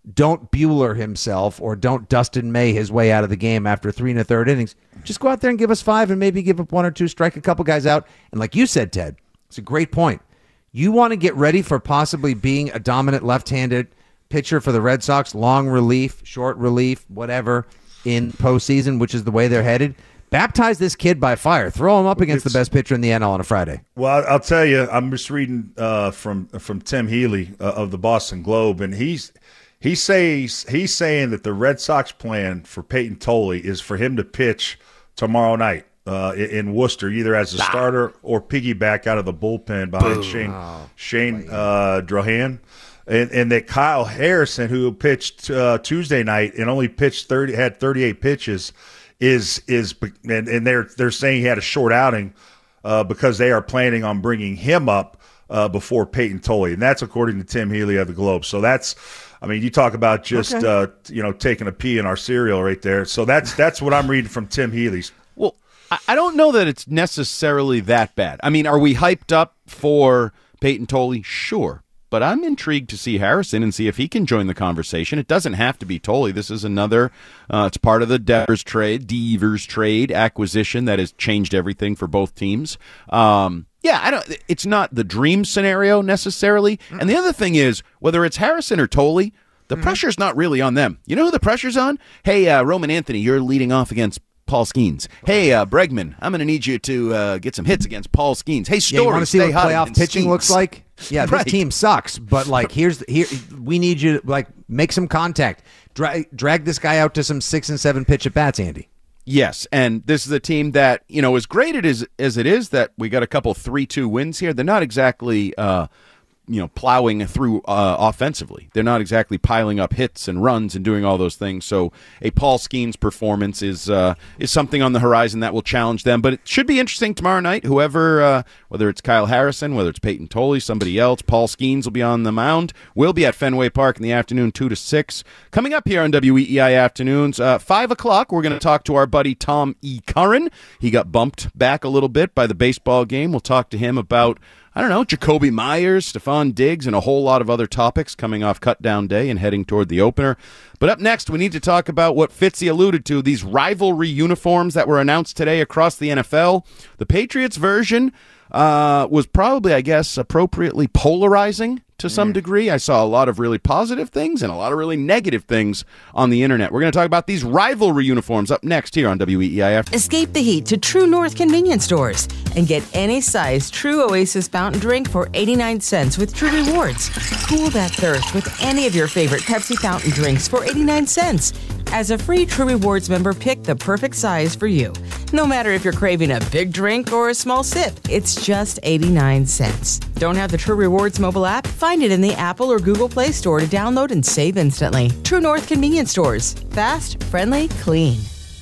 don't Bueller himself or don't Dustin May his way out of the game after three and a third innings. Just go out there and give us five and maybe give up one or two, strike a couple guys out. And like you said, Ted, it's a great point. You want to get ready for possibly being a dominant left-handed pitcher for the Red Sox, long relief, short relief, whatever, in postseason, which is the way they're headed. Baptize this kid by fire. Throw him up against it's, the best pitcher in the N L on a Friday. Well, I'll tell you, I'm just reading uh, from from Tim Healy uh, of the Boston Globe, and he's he says he's saying that the Red Sox plan for Peyton Tolle is for him to pitch tomorrow night uh, in, in Worcester, either as a ah. starter or piggyback out of the bullpen behind Boom. Shane oh, Shane uh, Drohan. And, and that Kyle Harrison, who pitched uh, Tuesday night and only pitched thirty, had thirty-eight pitches, is is and, and they're they're saying he had a short outing uh, because they are planning on bringing him up uh, before Peyton Tolle, and that's according to Tim Healy of the Globe. So that's, I mean, you talk about just okay. uh, you know taking a pee in our cereal right there. So that's that's what I'm reading from Tim Healy's. Well, I don't know that it's necessarily that bad. I mean, are we hyped up for Peyton Tolle? Sure. But I'm intrigued to see Harrison and see if he can join the conversation. It doesn't have to be Tolle. This is another, uh, it's part of the Devers trade, Devers trade acquisition that has changed everything for both teams. Um, yeah, I don't. It's not the dream scenario necessarily. Mm-hmm. And the other thing is, whether it's Harrison or Tolle, the mm-hmm. pressure's not really on them. You know who the pressure's on? Hey, uh, Roman Anthony, you're leading off against Paul Skeens. Hey, uh, Bregman, I'm going to need you to uh, get some hits against Paul Skeens. Hey, Story, yeah, you want to see stay what playoff hot pitching Skeens. Looks like? Yeah, right. This team sucks, but like here's here we need you to like make some contact. Drag drag this guy out to some six and seven pitch at bats, Andy. Yes, and this is a team that, you know, as great it is as it is that we got a couple three two wins here, they're not exactly uh you know, plowing through uh, offensively. They're not exactly piling up hits and runs and doing all those things. So a Paul Skeens performance is uh, is something on the horizon that will challenge them. But it should be interesting tomorrow night. Whoever, uh, whether it's Kyle Harrison, whether it's Peyton Tolle, somebody else, Paul Skeens will be on the mound. We'll be at Fenway Park in the afternoon, two to six. Coming up here on W E E I Afternoons, uh, five o'clock, we're going to talk to our buddy Tom E. Curran. He got bumped back a little bit by the baseball game. We'll talk to him about, I don't know, Jacoby Myers, Stephon Diggs, and a whole lot of other topics coming off cut down day and heading toward the opener. But up next, we need to talk about what Fitzy alluded to, these rivalry uniforms that were announced today across the N F L. The Patriots version uh, was probably, I guess, appropriately polarizing to some degree. I saw a lot of really positive things and a lot of really negative things on the internet. We're going to talk about these rivalry uniforms up next here on W E E I F. Escape the heat to True North convenience stores and get any size True Oasis fountain drink for eighty-nine cents with True Rewards. Cool that thirst with any of your favorite Pepsi fountain drinks for eighty-nine cents. As a free True Rewards member, pick the perfect size for you. No matter if you're craving a big drink or a small sip, it's just eighty-nine cents. Don't have the True Rewards mobile app? Find it in the Apple or Google Play Store to download and save instantly. True North convenience stores. Fast, friendly, clean.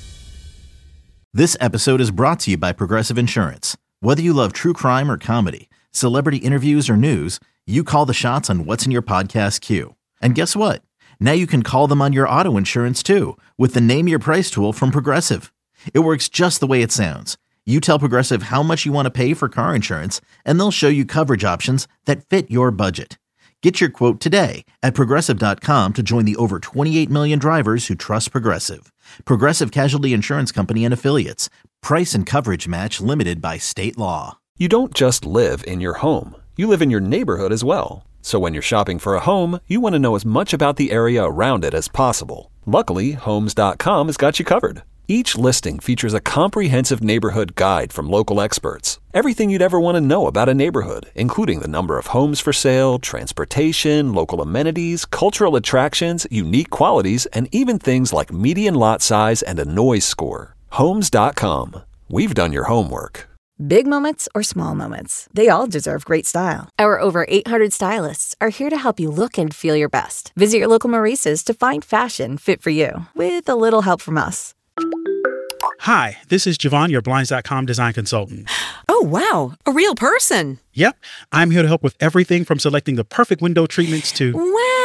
This episode is brought to you by Progressive Insurance. Whether you love true crime or comedy, celebrity interviews or news, you call the shots on what's in your podcast queue. And guess what? Now you can call them on your auto insurance too with the Name Your Price tool from Progressive. It works just the way it sounds. You tell Progressive how much you want to pay for car insurance, and they'll show you coverage options that fit your budget. Get your quote today at Progressive dot com to join the over twenty-eight million drivers who trust Progressive. Progressive Casualty Insurance Company and Affiliates. Price and coverage match limited by state law. You don't just live in your home. You live in your neighborhood as well. So when you're shopping for a home, you want to know as much about the area around it as possible. Luckily, Homes dot com has got you covered. Each listing features a comprehensive neighborhood guide from local experts. Everything you'd ever want to know about a neighborhood, including the number of homes for sale, transportation, local amenities, cultural attractions, unique qualities, and even things like median lot size and a noise score. Homes dot com. We've done your homework. Big moments or small moments, they all deserve great style. Our over eight hundred stylists are here to help you look and feel your best. Visit your local Maurice's to find fashion fit for you, with a little help from us. Hi, this is Javon, your Blinds dot com design consultant. Oh, wow. A real person. Yep. I'm here to help with everything from selecting the perfect window treatments to... Wow.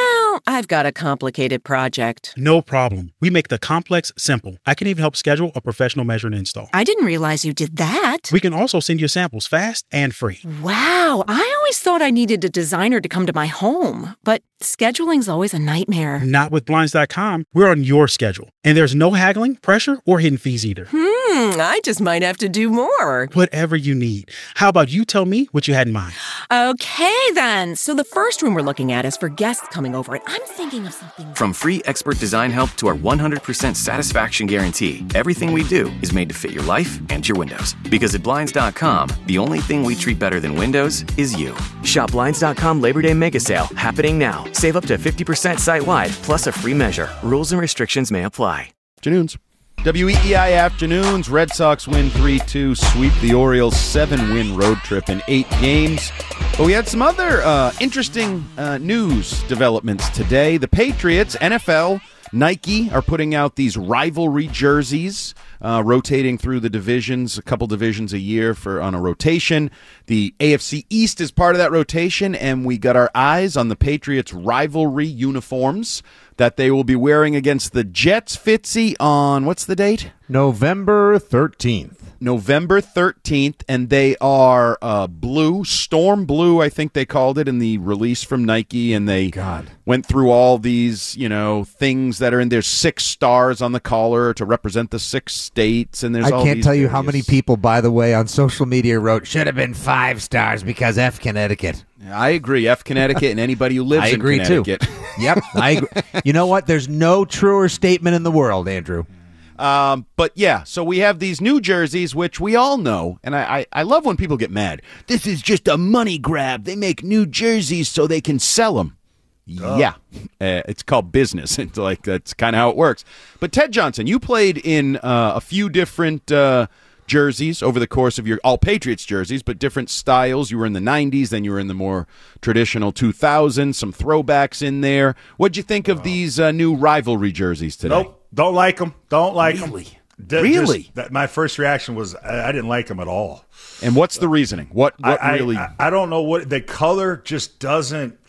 I've got a complicated project. No problem. We make the complex simple. I can even help schedule a professional measure and install. I didn't realize you did that. We can also send you samples fast and free. Wow, I always thought I needed a designer to come to my home, but scheduling's always a nightmare. Not with Blinds dot com. We're on your schedule, and there's no haggling, pressure, or hidden fees either. Hmm, I just might have to do more. Whatever you need. How about you tell me what you had in mind? Okay, then. So the first room we're looking at is for guests coming over, and I'm thinking of something. From free expert design help to our one hundred percent satisfaction guarantee, everything we do is made to fit your life and your windows. Because at Blinds dot com, the only thing we treat better than windows is you. Shop Blinds dot com Labor Day Mega Sale happening now. Save up to fifty percent site-wide, plus a free measure. Rules and restrictions may apply. Afternoons. W E E I Afternoons. Red Sox win three two, sweep the Orioles, seven-win road trip in eight games. But we had some other uh, interesting uh, news developments today. The Patriots, N F L, Nike are putting out these rivalry jerseys, uh, rotating through the divisions, a couple divisions a year for on a rotation. The A F C East is part of that rotation, and we got our eyes on the Patriots' rivalry uniforms that they will be wearing against the Jets, Fitzy, on, what's the date? November thirteenth. November thirteenth, and they are uh, blue, storm blue, I think they called it in the release from Nike, and they God. went through all these, you know, things that are in there, six stars on the collar to represent the six states, and there's I all can't these tell you various... how many people, by the way, on social media wrote, should have been five stars because F Connecticut. I agree, F Connecticut, and anybody who lives I in agree Connecticut. Too. Yep, I agree. You know what? There's no truer statement in the world, Andrew. Um, but yeah, so we have these new jerseys, which we all know, and I, I, I love when people get mad. This is just a money grab. They make new jerseys so they can sell them. Duh. Yeah, uh, it's called business. It's like that's kind of how it works. But Ted Johnson, you played in uh, a few different uh, jerseys over the course of your all Patriots jerseys, but different styles. You were in the nineties, then you were in the more traditional two thousands. Some throwbacks in there. What'd you think of oh. these uh, new rivalry jerseys today? Nope. Don't like them. Don't like really? them. D- really? Just, that, my first reaction was I, I didn't like them at all. And what's the reasoning? What, what I, really? I, I don't know what the color just doesn't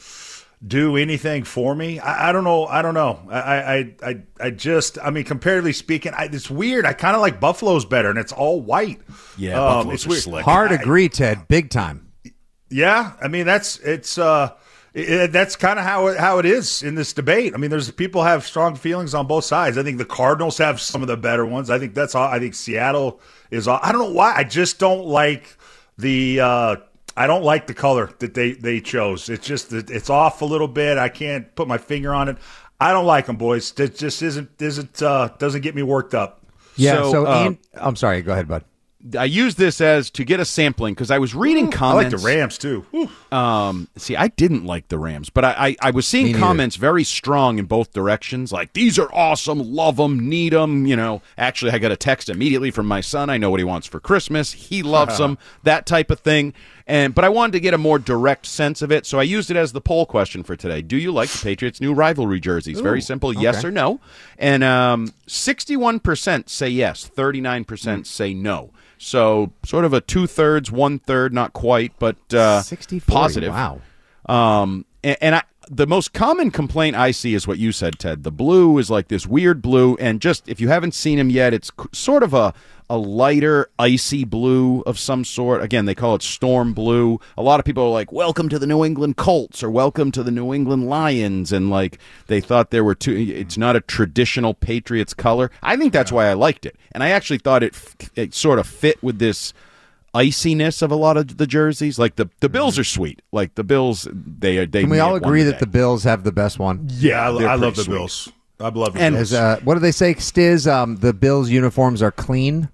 do anything for me. I, I don't know. I don't know. I, I, I, I just. I mean, comparatively speaking, I, it's weird. I kind of like Buffalo's better, and it's all white. Yeah, um, Buffalo's it's are weird. slick. Hard I, agree, Ted. Big time. Yeah, I mean that's it's. uh It, that's kind of how it, how it is in this debate. I mean, there's people have strong feelings on both sides. I think the Cardinals have some of the better ones. I think that's all. I think Seattle is all. I don't know why. I just don't like the. Uh, I don't like the color that they, they chose. It's just it's off a little bit. I can't put my finger on it. I don't like them, boys. It just isn't isn't uh, doesn't get me worked up. Yeah. So, so uh, Ian, I'm sorry. Go ahead, bud. I use this as to get a sampling because I was reading comments. I like the Rams too. Um, see, I didn't like the Rams, but I, I, I was seeing comments very strong in both directions. Like, these are awesome, love them, need them. You know, actually, I got a text immediately from my son. I know what he wants for Christmas. He loves them, that type of thing. And but I wanted to get a more direct sense of it, so I used it as the poll question for today. Do you like the Patriots' new rivalry jerseys? Ooh, very simple, okay. Yes or no. And um, sixty-one percent say yes, thirty-nine percent mm. say no. So sort of a two-thirds, one-third, not quite, but uh, positive. Wow. Um, and, and I, the most common complaint I see is what you said, Ted. The blue is like this weird blue, and just if you haven't seen them yet, it's sort of a, a lighter, icy blue of some sort. Again, they call it storm blue. A lot of people are like, welcome to the New England Colts or welcome to the New England Lions, and like they thought there were two. It's not a traditional Patriots color. I think that's why I liked it, and I actually thought it, it sort of fit with this iciness of a lot of the jerseys. Like the, the Bills are sweet. Like the Bills, they are. They Can we all agree that the Bills have the best one? Yeah, I, I love the sweet. Bills. I love the and Bills. As, uh, what do they say, Stiz? Um, the Bills uniforms are clean.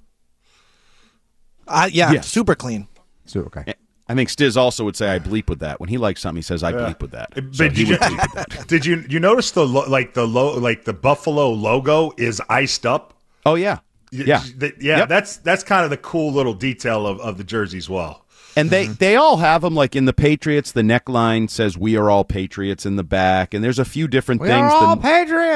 Uh, yeah, yes. super clean. So, okay. I think Stiz also would say I bleep with that. When he likes something, he says I yeah. bleep with that. But So did, he you, would bleep with that. did you you notice the lo, like the lo, like the Buffalo logo is iced up? Oh yeah, yeah, the, yeah. Yep. That's that's kind of the cool little detail of, of the jersey as well. And they, mm-hmm. they all have them, like in the Patriots, the neckline says "We are all Patriots" in the back, and there's a few different we things. We are all the, Patriots.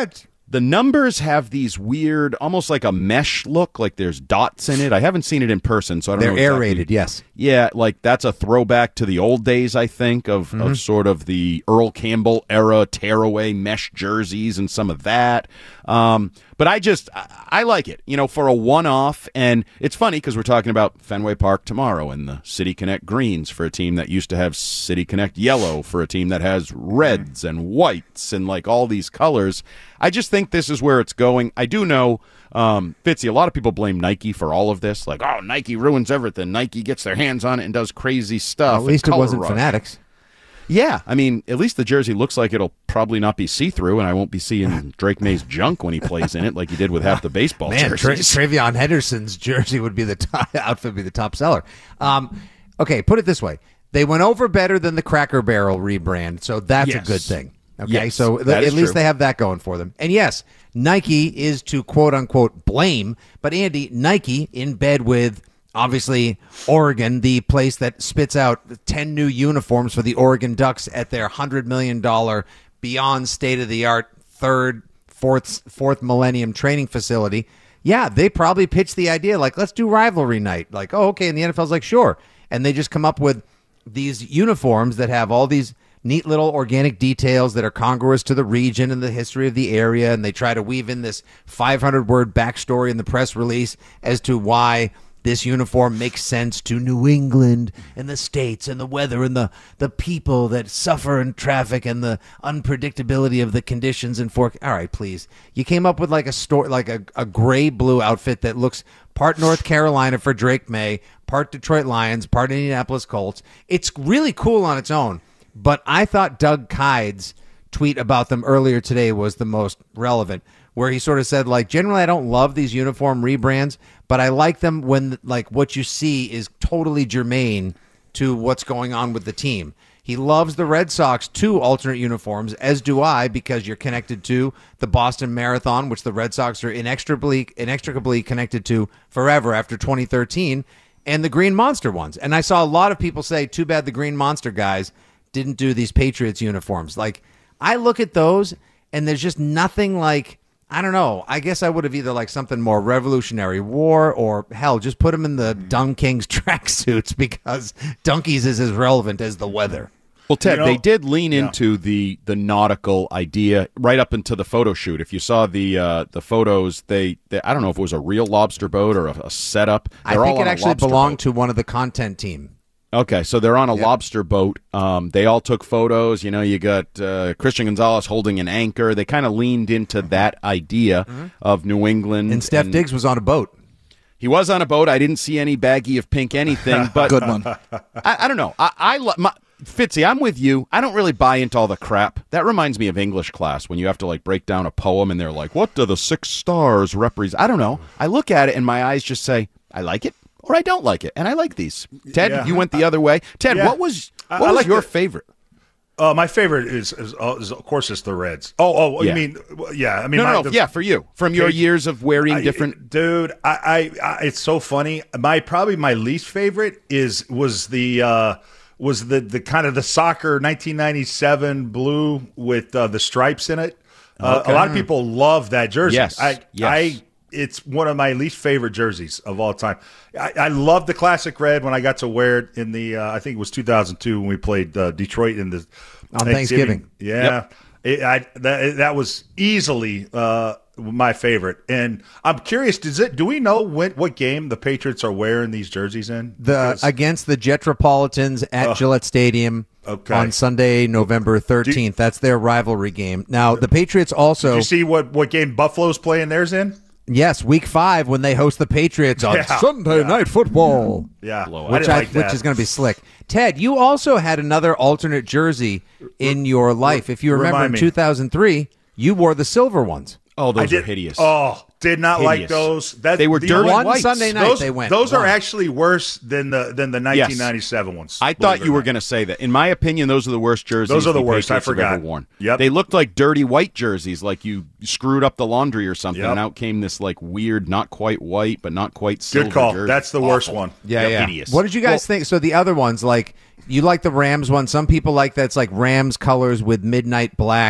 The numbers have these weird, almost like a mesh look, like there's dots in it. I haven't seen it in person, so I don't They're know. They're exactly. aerated, yes. Yeah, like that's a throwback to the old days, I think, of, Mm-hmm. of sort of the Earl Campbell era tearaway mesh jerseys and some of that. Um, but I just, I, I like it, you know, for a one-off. And it's funny because we're talking about Fenway Park tomorrow and the City Connect greens for a team that used to have City Connect yellow for a team that has reds and whites and like all these colors. I just think this is where it's going. I do know, um, Fitzy, a lot of people blame Nike for all of this. Like, oh, Nike ruins everything. Nike gets their hands on it and does crazy stuff. Well, at least it wasn't rush. Fanatics. Yeah, I mean, at least the jersey looks like it'll probably not be see-through, and I won't be seeing Drake May's junk when he plays in it like he did with half the baseball Man, Tra- jerseys. Travion Henderson's jersey would be the top, outfit would be the top seller. Um, okay, put it this way. They went over better than the Cracker Barrel rebrand, so that's Yes. a good thing. Okay, Yes, so th- that at is least true. they have that going for them. And yes, Nike is to quote-unquote blame, but Andy, Nike in bed with, obviously, Oregon, the place that spits out ten new uniforms for the Oregon Ducks at their one hundred million dollars beyond state-of-the-art third, fourth, fourth millennium training facility. Yeah, they probably pitched the idea, like, let's do rivalry night. Like, oh, okay, and the N F L's like, sure. And they just come up with these uniforms that have all these neat little organic details that are congruous to the region and the history of the area, and they try to weave in this five hundred word backstory in the press release as to why this uniform makes sense to New England and the states and the weather and the, the people that suffer in traffic and the unpredictability of the conditions in Fort. All right, please. You came up with like a story, like a, a gray blue outfit that looks part North Carolina for Drake May, part Detroit Lions, part Indianapolis Colts. It's really cool on its own, but I thought Doug Kyde's tweet about them earlier today was the most relevant, where he sort of said, like, generally I don't love these uniform rebrands, but I like them when, like, what you see is totally germane to what's going on with the team. He loves the Red Sox two alternate uniforms, as do I, because you're connected to the Boston Marathon, which the Red Sox are inextricably, inextricably connected to forever after twenty thirteen, and the Green Monster ones. And I saw a lot of people say, too bad the Green Monster guys didn't do these Patriots uniforms. Like, I look at those, and there's just nothing like, I don't know. I guess I would have either like something more Revolutionary War or, hell, just put them in the Dung Kings tracksuits because donkeys is as relevant as the weather. Well, Ted, You know- they did lean Yeah. into the the nautical idea right up into the photo shoot. If you saw the uh, the photos, they, they I don't know if it was a real lobster boat or a, a setup. I They're think all it on a actually lobster belonged boat. to one of the content team. Okay, so they're on a Yep. lobster boat. Um, they all took photos. You know, you got uh, Christian Gonzalez holding an anchor. They kind of leaned into that idea of New England. And Steph Diggs was on a boat. He was on a boat. I didn't see any baggie of pink anything. But Good one. I, I don't know. I, I lo- my, Fitzy, I'm with you. I don't really buy into all the crap. That reminds me of English class when you have to like break down a poem and they're like, what do the six stars represent? I don't know. I look at it and my eyes just say, I like it or I don't like it. And I like these. Ted, Yeah. you went the other way. Ted, Yeah. what was I- what I was like your the- favorite? Uh, my favorite is, is, uh, is, of course, it's the Reds. Oh, oh, Yeah. you mean, yeah. I mean, No, my, no, no. the- Yeah, for you. From your Page- years of wearing I- different. dude. I, I, I, it's so funny. My probably my least favorite is was the uh, was the the kind of the soccer nineteen ninety-seven blue with uh, the stripes in it. Uh, Okay. A lot of people love that jersey. Yes, I, yes. I, it's one of my least favorite jerseys of all time. I, I love the classic red when I got to wear it in the. Uh, I think it was two thousand two when we played uh, Detroit in the On Thanksgiving. Yeah, Yep. it, I, that that was easily uh, my favorite. And I'm curious, does it? Do we know when, what game the Patriots are wearing these jerseys in? The Because- against the Jetropolitans at Gillette Stadium Okay. on Sunday, November thirteenth. That's their rivalry game. Now, the Patriots also, Did you see what, what game Buffalo's playing theirs in? yes, week five when they host the Patriots on Yeah, Sunday yeah. Night Football. Yeah, Which, didn't I, like that. which is going to be slick. Ted, you also had another alternate jersey in your life. If you remember Remind in me. two thousand three, you wore the silver ones. Oh, those I did, are hideous. Oh, did not like Hideous. those. That, They were the dirty only- One Sunday night Those, they went. those are One. actually worse than the than the nineteen ninety-seven ones. I believe thought it you or were not. going to say that. In my opinion, those are the worst jerseys. Those are the the worst. I Patriots have forgot. ever worn. Yep. They looked like dirty white jerseys, like you screwed up the laundry or something, Yep. and out came this like weird, not quite white, but not quite silver Good call. jersey. That's the worst Awful. one. Yeah, Yep, yeah. hideous. What did you guys think? So the other ones, like you like the Rams one. Some people like that's like Rams colors with midnight black.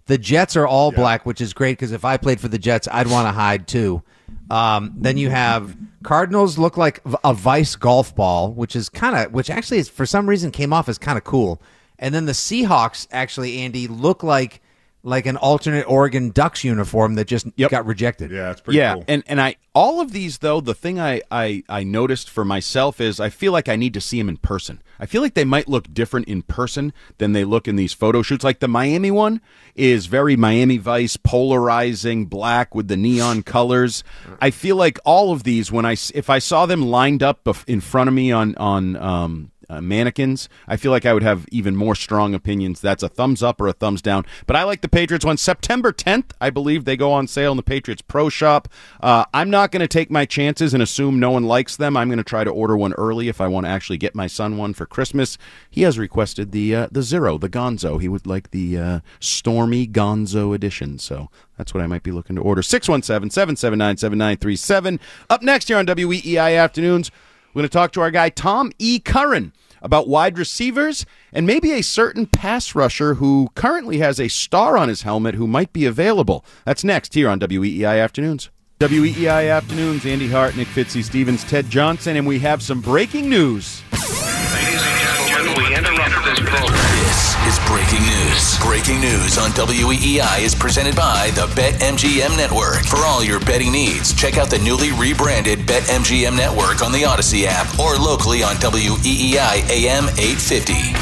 The Jets are all yeah. black, which is great because if I played for the Jets, I'd want to hide too. Um, then you have Cardinals look like a Vice golf ball, which is kind of, which actually is for some reason came off as kind of cool. And then the Seahawks actually, Andy, look like like an alternate Oregon Ducks uniform that just yep. got rejected. Yeah, it's pretty yeah, cool. and and I all of these though, the thing I, I I noticed for myself is I feel like I need to see them in person. I feel like they might look different in person than they look in these photo shoots. Like the Miami one is very Miami Vice, polarizing, black with the neon colors. I feel like all of these, when I if I saw them lined up in front of me on on um, uh, mannequins, I feel like I would have even more strong opinions. That's a thumbs up or a thumbs down. But I like the Patriots one. September tenth, I believe they go on sale in the Patriots Pro Shop. Uh, I'm not going to take my chances and assume no one likes them. I'm going to try to order one early if I want to actually get my son one for Christmas. He has requested the uh, the Zero, the Gonzo. He would like the uh, Stormy Gonzo edition. So that's what I might be looking to order. six one seven, seven seven nine, seven nine three seven. Up next here on W E E I Afternoons, we're going to talk to our guy Tom E. Curran about wide receivers and maybe a certain pass rusher who currently has a star on his helmet who might be available. That's next here on W E E I Afternoons. W E E I Afternoons, Andy Hart, Nick Fitzy, Stevens, Ted Johnson, and we have some breaking news. Ladies and gentlemen, we interrupt this program. This is breaking news. Breaking news on W E E I is presented by the BetMGM Network. For all your betting needs, check out the newly rebranded BetMGM Network on the Odyssey app or locally on W E E I A M eight fifty.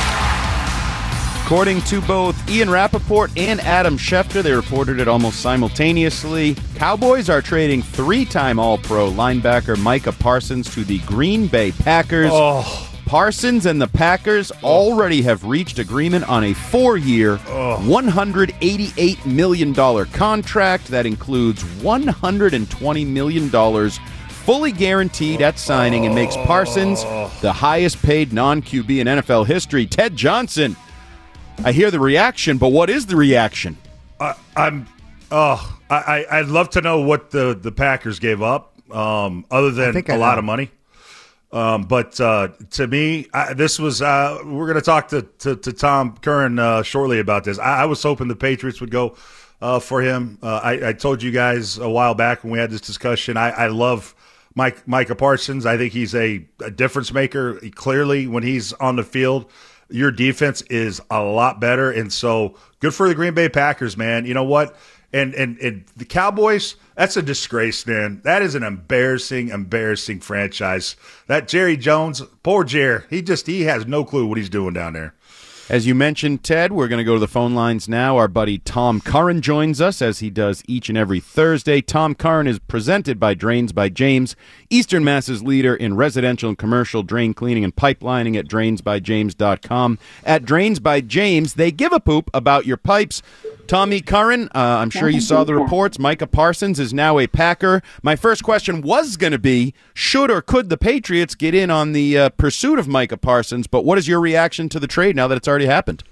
According to both Ian Rappaport and Adam Schefter, they reported it almost simultaneously. Cowboys are trading three-time All-Pro linebacker Micah Parsons to the Green Bay Packers. Oh. Parsons and the Packers already have reached agreement on a four-year, one hundred eighty-eight million dollars contract that includes one hundred twenty million dollars fully guaranteed at signing and makes Parsons the highest-paid non-Q B in N F L history. Ted Johnson, I hear the reaction, but what is the reaction? Uh, I'm, oh, I, I'd love to know what the, the Packers gave up, um, other than a lot of money. Um, but uh, to me, I, this was uh, we're going to talk to, to to Tom Curran uh, shortly about this. I, I was hoping the Patriots would go uh, for him. Uh, I, I told you guys a while back when we had this discussion. I, I love Mike Micah Parsons. I think he's a, a difference maker. He, clearly, when he's on the field, your defense is a lot better. And so good for the Green Bay Packers, man. You know what? And and and the Cowboys, that's a disgrace, man. That is an embarrassing, embarrassing franchise. That Jerry Jones, poor Jerry, he just he has no clue what he's doing down there. As you mentioned, Ted, we're going to go to the phone lines now. Our buddy Tom Curran joins us, as he does each and every Thursday. Tom Curran is presented by Drains by James, Eastern Mass's leader in residential and commercial drain cleaning and pipelining at drains by james dot com. At Drains by James, they give a poop about your pipes. Tommy Curran, uh, I'm sure you saw the reports. Micah Parsons is now a Packer. My first question was going to be, should or could the Patriots get in on the uh, pursuit of Micah Parsons? But what is your reaction to the trade now that it's already happened?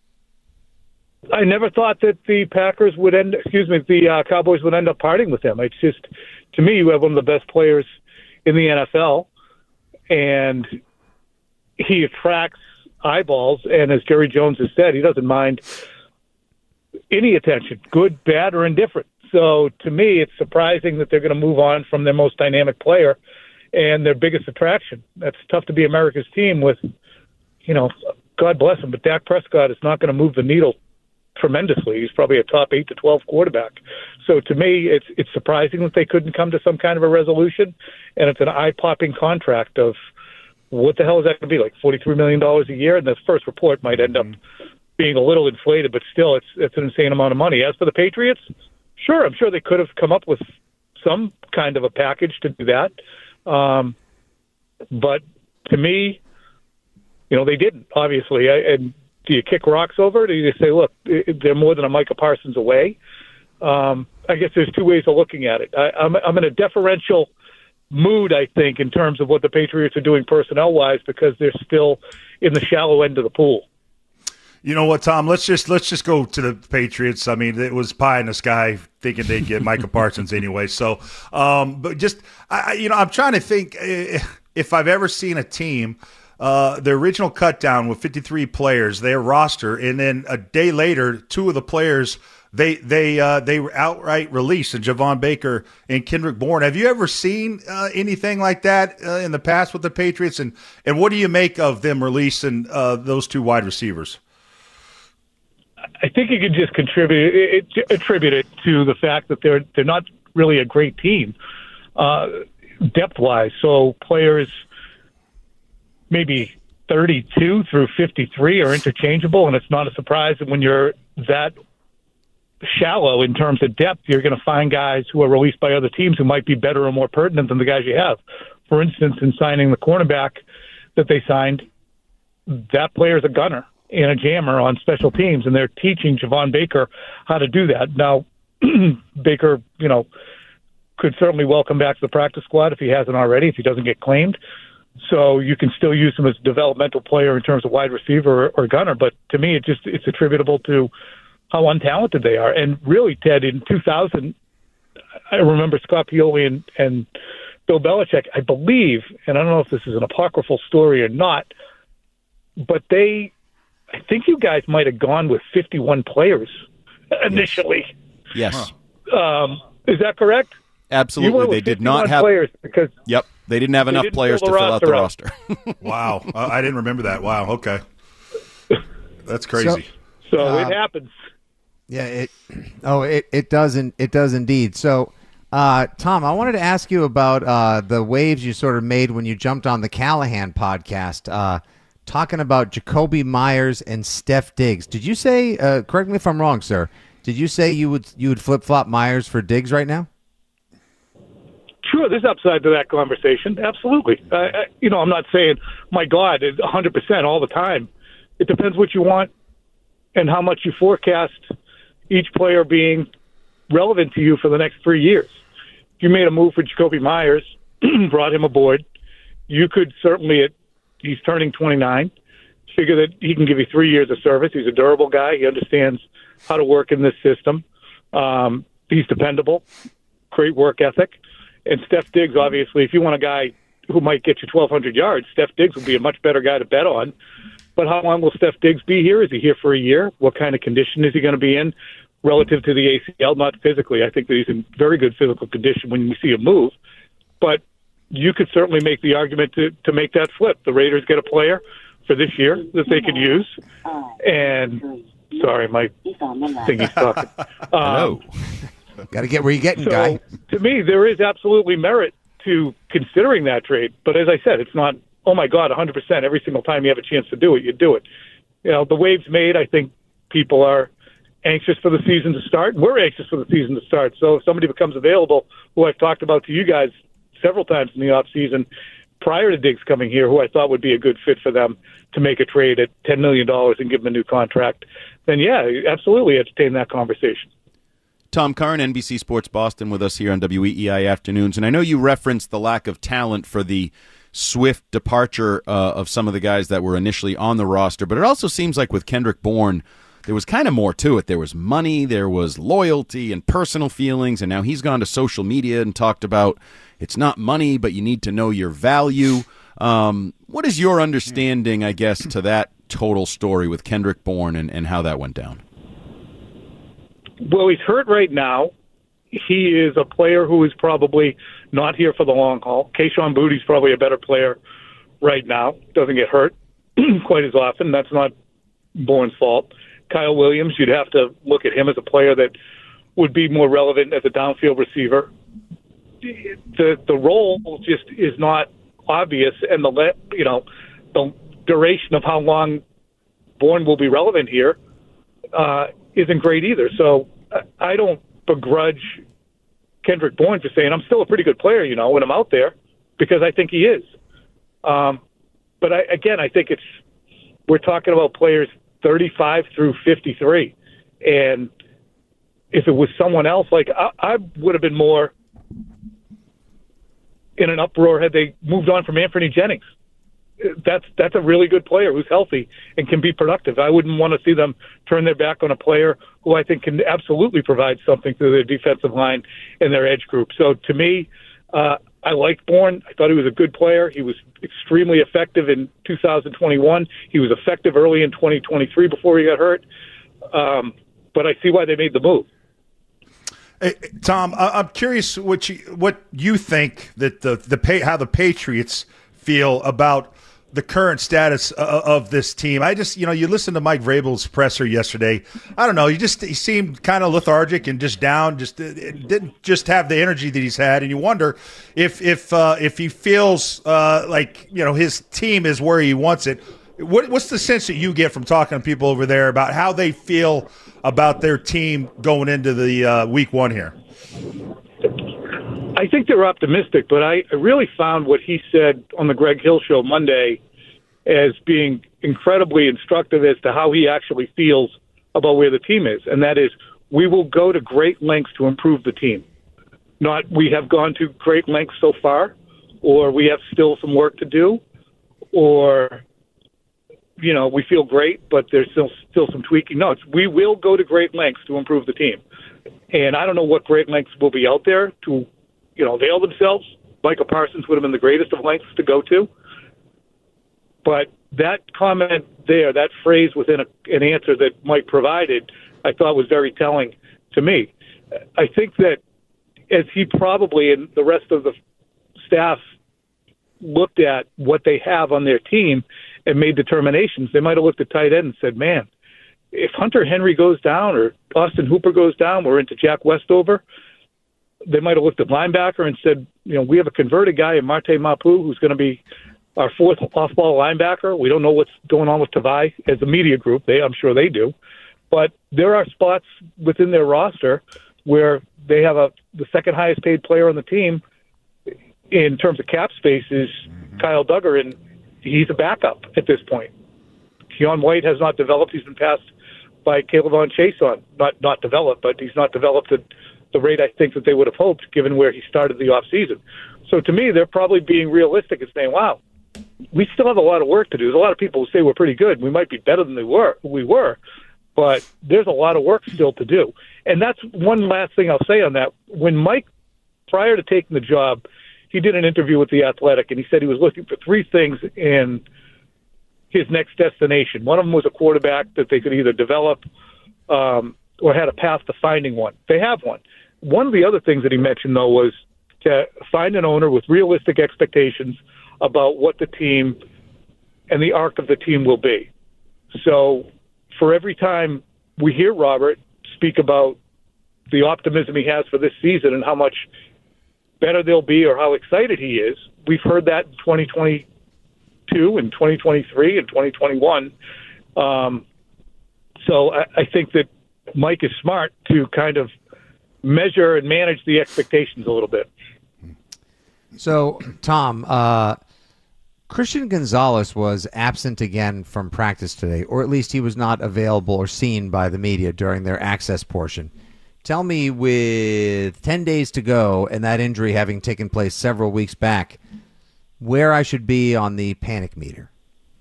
I never thought that the Packers would end, excuse me, the uh, Cowboys would end up parting with him. It's just, to me, you have one of the best players in the N F L, and he attracts eyeballs, and as Jerry Jones has said, he doesn't mind any attention, good, bad, or indifferent. So to me, it's surprising that they're going to move on from their most dynamic player and their biggest attraction. That's tough to be America's team with, you know, God bless him, but Dak Prescott is not going to move the needle tremendously. He's probably a top eight to twelve quarterback. So to me, it's it's surprising that they couldn't come to some kind of a resolution, and it's an eye-popping contract of what the hell is that going to be, like forty-three million dollars a year? And the first report might end up being a little inflated, but still, it's it's an insane amount of money. As for the Patriots, sure, I'm sure they could have come up with some kind of a package to do that. Um, but to me, you know, they didn't, obviously. I, and do you kick rocks over it, or do you say, look, they're more than a Micah Parsons away? Um, I guess there's two ways of looking at it. I, I'm, I'm in a deferential mood, I think, in terms of what the Patriots are doing personnel-wise, because they're still in the shallow end of the pool. You know what, Tom? Let's just let's just go to the Patriots. I mean, it was pie in the sky thinking they'd get Micah Parsons anyway. So, um, but just I, you know, I'm trying to think if I've ever seen a team uh, the original cut down with fifty-three players, their roster, and then a day later, two of the players they they uh, they were outright released, and Javon Baker and Kendrick Bourne. Have you ever seen uh, anything like that uh, in the past with the Patriots? And and what do you make of them releasing uh, those two wide receivers? I think you could just contribute it, it, attribute it to the fact that they're they're not really a great team uh, depth wise. So players maybe thirty-two through fifty-three are interchangeable, and it's not a surprise that when you're that shallow in terms of depth, you're going to find guys who are released by other teams who might be better or more pertinent than the guys you have. For instance, in signing the cornerback that they signed, that player's a gunner and a jammer on special teams, and they're teaching Javon Baker how to do that. Now, Baker, you know, could certainly welcome back to the practice squad if he hasn't already, if he doesn't get claimed. So you can still use him as a developmental player in terms of wide receiver or, or gunner. But to me, it just it's attributable to how untalented they are. And really, Ted, in two thousand, I remember Scott Pioli and, and Bill Belichick, I believe, and I don't know if this is an apocryphal story or not, but they, I think you guys might have gone with fifty-one players initially. Yes. Um, is that correct? Absolutely. They did not have players because Yep. They didn't have enough didn't players fill to the fill out the roster. roster. Wow. Uh, I didn't remember that. Wow. Okay. That's crazy. So, so Uh, it happens. Yeah, it. Oh, it it doesn't. It does indeed. So, uh, Tom, I wanted to ask you about uh, the waves you sort of made when you jumped on the Callahan podcast, uh, talking about Jakobi Meyers and Steph Diggs. Did you say? Uh, correct me if I'm wrong, sir. Did you say you would you would flip flop Myers for Diggs right now? Sure, there's upside to that conversation. Absolutely. Uh, you know, I'm not saying, my God, it's one hundred percent all the time. It depends what you want and how much you forecast each player being relevant to you for the next three years. If you made a move for Jakobi Meyers, brought him aboard, you could certainly, at, he's turning twenty-nine, figure that he can give you three years of service. He's a durable guy. He understands how to work in this system. Um, he's dependable, great work ethic. And Steph Diggs, obviously, if you want a guy who might get you twelve hundred yards, Steph Diggs would be a much better guy to bet on. But how long will Steph Diggs be here? Is he here for a year? What kind of condition is he going to be in relative to the A C L? Not physically. I think that he's in very good physical condition when you see him move. But you could certainly make the argument to, to make that flip. The Raiders get a player for this year that they could use. And, sorry, my thingy's talking. Um, Got to get where you're getting, so, guy. To me, there is absolutely merit to considering that trade. But as I said, it's not, oh, my God, one hundred percent. Every single time you have a chance to do it, you do it. You know, the waves made, I think people are anxious for the season to start. We're anxious for the season to start. So if somebody becomes available, who I've talked about to you guys several times in the offseason prior to Diggs coming here, who I thought would be a good fit for them to make a trade at ten million dollars and give them a new contract, then, yeah, absolutely entertain that conversation. Tom Curran, N B C Sports Boston, with us here on W E E I Afternoons. And I know you referenced the lack of talent for the swift departure uh, of some of the guys that were initially on the roster, but it also seems like with Kendrick Bourne, there was kind of more to it. There was money, there was loyalty and personal feelings, and now he's gone to social media and talked about it's not money, but you need to know your value. Um, what is your understanding, I guess, to that total story with Kendrick Bourne and, and how that went down? Well, he's hurt right now. He is a player who is probably not here for the long haul. Kayshon Boutte's probably a better player right now. Doesn't get hurt quite as often. That's not Bourne's fault. Kyle Williams, you'd have to look at him as a player that would be more relevant as a downfield receiver. The the role just is not obvious, and the you know the duration of how long Bourne will be relevant here uh, isn't great either. So I don't begrudge Kendrick Bourne for saying I'm still a pretty good player, you know, when I'm out there, because I think he is. Um, but I, again, I think it's we're talking about players thirty-five through fifty-three, and if it was someone else, like I, I would have been more in an uproar had they moved on from Anthony Jennings. That's that's a really good player who's healthy and can be productive. I wouldn't want to see them turn their back on a player who I think can absolutely provide something to their defensive line and their edge group. So to me, uh, I liked Bourne. I thought he was a good player. He was extremely effective in two thousand twenty-one. He was effective early in twenty twenty-three before he got hurt. Um, but I see why they made the move. Hey, Tom, I'm curious what you what you think that the the pay, how the Patriots feel about the current status of, of this team. I just, you know, you listened to Mike Vrabel's presser yesterday. I don't know, he just he seemed kind of lethargic and just down. Just it didn't just have the energy that he's had, and you wonder if if uh, if he feels uh, like you know his team is where he wants it. What, what's the sense that you get from talking to people over there about how they feel about their team going into the uh, week one here? I think they're optimistic, but I really found what he said on the Greg Hill show Monday as being incredibly instructive as to how he actually feels about where the team is. And that is, we will go to great lengths to improve the team. Not we have gone to great lengths so far, or we have still some work to do, or, you know, we feel great, but there's still still some tweaking. No, it's we will go to great lengths to improve the team. And I don't know what great lengths will be out there to, you know, avail themselves. Michael Parsons would have been the greatest of lengths to go to. But that comment there, that phrase within a, an answer that Mike provided, I thought was very telling to me. I think that as he probably and the rest of the staff looked at what they have on their team and made determinations, they might have looked at tight end and said, man, if Hunter Henry goes down or Austin Hooper goes down, we're into Jack Westover. They might have looked at linebacker and said, you know, we have a converted guy in Marte Mapu who's going to be our fourth off-ball linebacker. We don't know what's going on with Tavai as a media group. They, I'm sure they do. But there are spots within their roster where they have a the second highest paid player on the team in terms of cap space is mm-hmm. Kyle Duggar, and he's a backup at this point. Keon White has not developed. He's been passed by Caleb Von Chase on. Not not developed, but he's not developed at the rate I think that they would have hoped given where he started the offseason. So to me, they're probably being realistic and saying, wow, we still have a lot of work to do. There's a lot of people who say we're pretty good. We might be better than they were, we were, but there's a lot of work still to do. And that's one last thing I'll say on that. When Mike, prior to taking the job, he did an interview with The Athletic, and he said he was looking for three things in his next destination. One of them was a quarterback that they could either develop um, or had a path to finding one. They have one. One of the other things that he mentioned, though, was to find an owner with realistic expectations about what the team and the arc of the team will be. So for every time we hear Robert speak about the optimism he has for this season and how much better they'll be or how excited he is, we've heard that in twenty twenty-two and twenty twenty-three and twenty twenty-one. Um, so I, I think that Mike is smart to kind of measure and manage the expectations a little bit. So, Tom, uh, Christian Gonzalez was absent again from practice today, or at least he was not available or seen by the media during their access portion. Tell me, with ten days to go and that injury having taken place several weeks back, where I should be on the panic meter.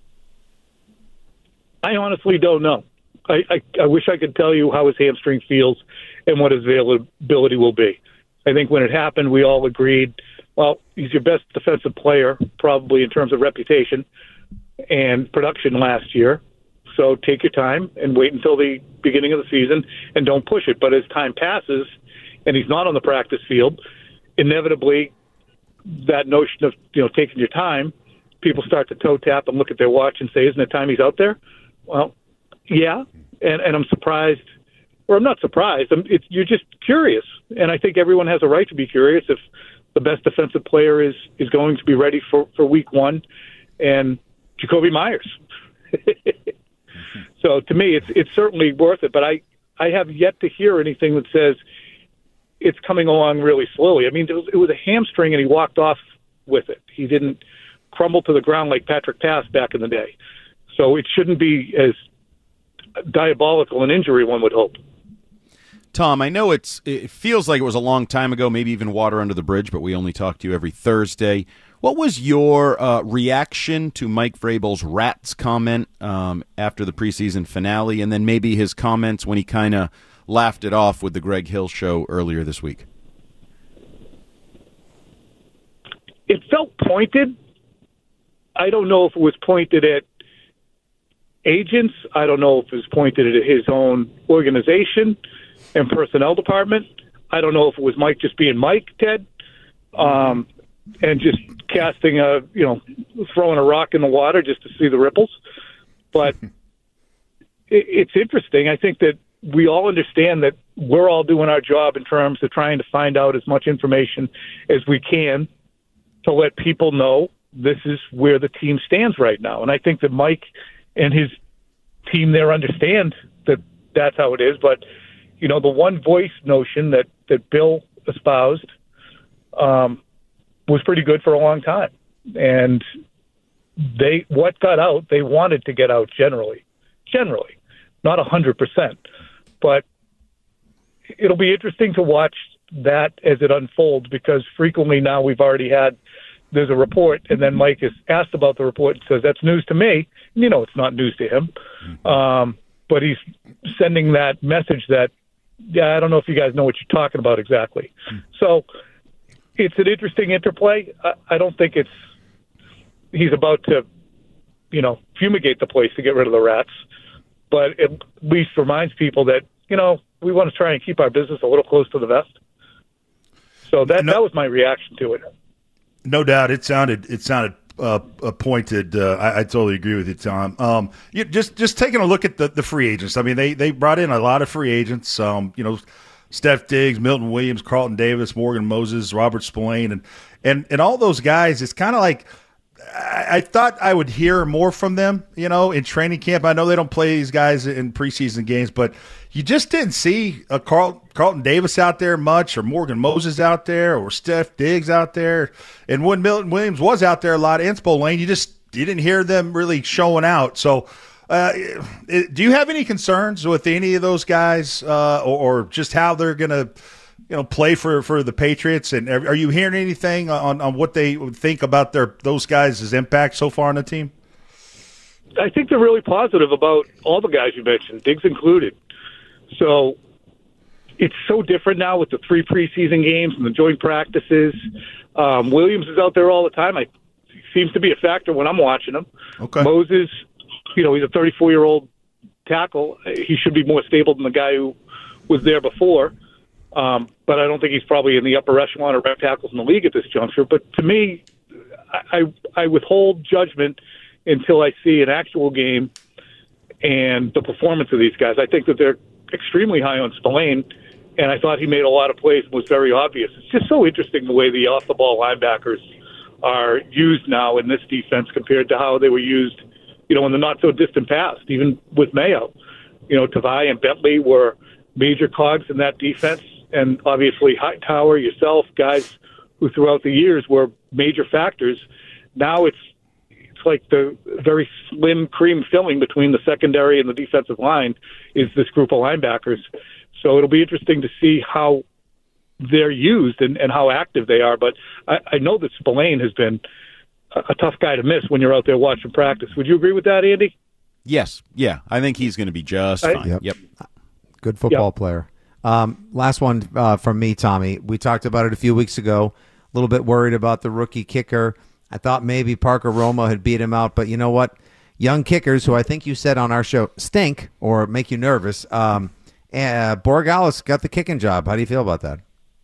I honestly don't know. I, I, I wish I could tell you how his hamstring feels and what his availability will be. I think when it happened, we all agreed, well, he's your best defensive player, probably in terms of reputation and production last year. So take your time and wait until the beginning of the season and don't push it. But as time passes and he's not on the practice field, inevitably that notion of, you know, taking your time, people start to toe tap and look at their watch and say, isn't it time he's out there? Well, yeah. And, and I'm surprised, or I'm not surprised. I'm, it's, you're just curious. And I think everyone has a right to be curious if the best defensive player is, is going to be ready for, for week one, and Jakobi Meyers. So to me, it's it's certainly worth it. But I, I have yet to hear anything that says it's coming along really slowly. I mean, it was, it was a hamstring, and he walked off with it. He didn't crumble to the ground like Patrick Pass back in the day. So it shouldn't be as diabolical an injury, one would hope. Tom, I know it's it feels like it was a long time ago, maybe even water under the bridge, but we only talk to you every Thursday. What was your uh, reaction to Mike Vrabel's Rats comment um, after the preseason finale, and then maybe his comments when he kind of laughed it off with the Greg Hill show earlier this week? it felt pointed. I don't know if it was pointed at agents. I don't know if it was pointed at his own organization and personnel department. I don't know if it was Mike just being Mike, Ted, um, and just casting a, you know, throwing a rock in the water just to see the ripples. But it, it's interesting. I think that we all understand that we're all doing our job in terms of trying to find out as much information as we can to let people know this is where the team stands right now. And I think that Mike and his team there understand that that's how it is. But, you know, the one voice notion that, that Bill espoused um, was pretty good for a long time. And they, what got out, they wanted to get out generally, generally, not a hundred percent, but it'll be interesting to watch that as it unfolds, because frequently now we've already had, there's a report, and then Mike is asked about the report and says, that's news to me. And you know, it's not news to him. Mm-hmm. Um, but he's sending that message that, yeah, I don't know if you guys know what you're talking about exactly. Mm-hmm. So it's an interesting interplay. I, I don't think it's, he's about to, you know, fumigate the place to get rid of the rats, but it at least reminds people that, you know, we want to try and keep our business a little close to the vest. So that no, that was my reaction to it. No doubt, it sounded it sounded uh, pointed. Uh, I, I totally agree with you, Tom. Um, you, just just taking a look at the, the free agents. I mean, they they brought in a lot of free agents. Um, you know, Steph Diggs, Milton Williams, Carlton Davis, Morgan Moses, Robert Spillane, and and and all those guys. It's kind of like, I, I thought I would hear more from them, you know, in training camp. I know they don't play these guys in preseason games, but you just didn't see a Carl, Carlton Davis out there much, or Morgan Moses out there, or Steph Diggs out there. And when Milton Williams was out there a lot, and Spillane, you just you didn't hear them really showing out. So uh, do you have any concerns with any of those guys, uh, or, or just how they're going to, you know, play for, for the Patriots? And are, are you hearing anything on, on what they would think about their those guys' impact so far on the team? I think they're really positive about all the guys you mentioned, Diggs included. So it's so different now with the three preseason games and the joint practices. Um, Williams is out there all the time. I seems to be a factor when I'm watching him. Okay. Moses, you know, he's a thirty-four-year-old tackle. He should be more stable than the guy who was there before. Um, but I don't think he's probably in the upper echelon of right tackles in the league at this juncture. But to me, I, I withhold judgment until I see an actual game and the performance of these guys. I think that they're extremely high on Spillane, and I thought he made a lot of plays and was very obvious. It's just so interesting the way the off-the-ball linebackers are used now in this defense compared to how they were used, you know, in the not-so-distant past, even with Mayo. You know, Tavai and Bentley were major cogs in that defense, and obviously Hightower, yourself, guys who throughout the years were major factors. Now it's it's like the very slim cream filling between the secondary and the defensive line is this group of linebackers. So it'll be interesting to see how they're used and, and how active they are. But I, I know that Spillane has been a, a tough guy to miss when you're out there watching practice. Would you agree with that, Andy? Yes. Yeah. I think he's going to be just I, fine. Yep. yep. Good football Yep. player. Um, last one uh, from me, Tommy. We talked about it a few weeks ago. A little bit worried about the rookie kicker. I thought maybe Parker Roma had beat him out, but you know what? Young kickers, who I think you said on our show, stink or make you nervous. Um, uh, Borregales got the kicking job. How do you feel about that?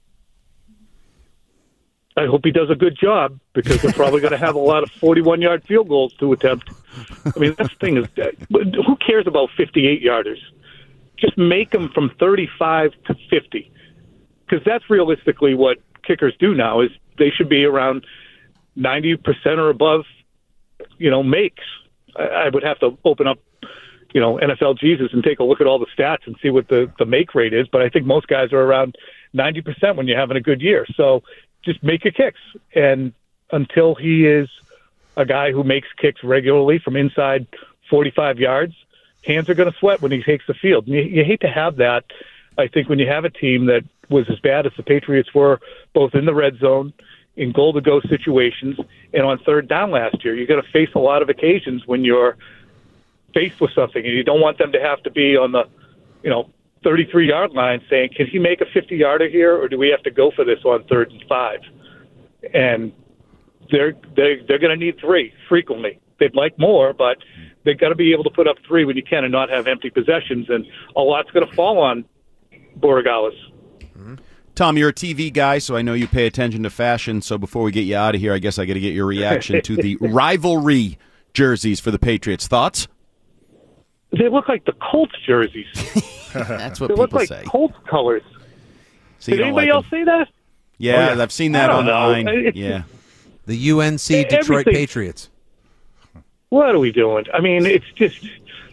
I hope he does a good job, because they're probably going to have a lot of forty-one-yard field goals to attempt. I mean, that's the thing is, who cares about fifty-eight-yarders? Just make them from thirty-five to fifty, because that's realistically what kickers do now. Is they should be around ninety percent or above, you know, makes. I, I would have to open up, you know, N F L Jesus and take a look at all the stats and see what the, the make rate is. But I think most guys are around ninety percent when you're having a good year. So just make your kicks. And until he is a guy who makes kicks regularly from inside forty-five yards, hands are going to sweat when he takes the field. You, you hate to have that, I think, when you have a team that was as bad as the Patriots were, both in the red zone, in goal-to-go situations, and on third down last year. You're going to face a lot of occasions when you're faced with something, and you don't want them to have to be on the, you know, thirty-three-yard line saying, can he make a fifty-yarder here, or do we have to go for this on third and five? And they're they they're going to need three frequently. They'd like more, but they've got to be able to put up three when you can and not have empty possessions, and a lot's going to fall on Borregales. Tom, you're a T V guy, so I know you pay attention to fashion. So before we get you out of here, I guess I got to get your reaction to the rivalry jerseys for the Patriots. Thoughts? They look like the Colts jerseys. That's what they people look like say. Colts colors. So you Did don't anybody like else them? see that? Yeah, Oh, yeah. I've seen that I don't know. online. It's- Yeah. The U N C Detroit Everything- Patriots. What are we doing? I mean, it's just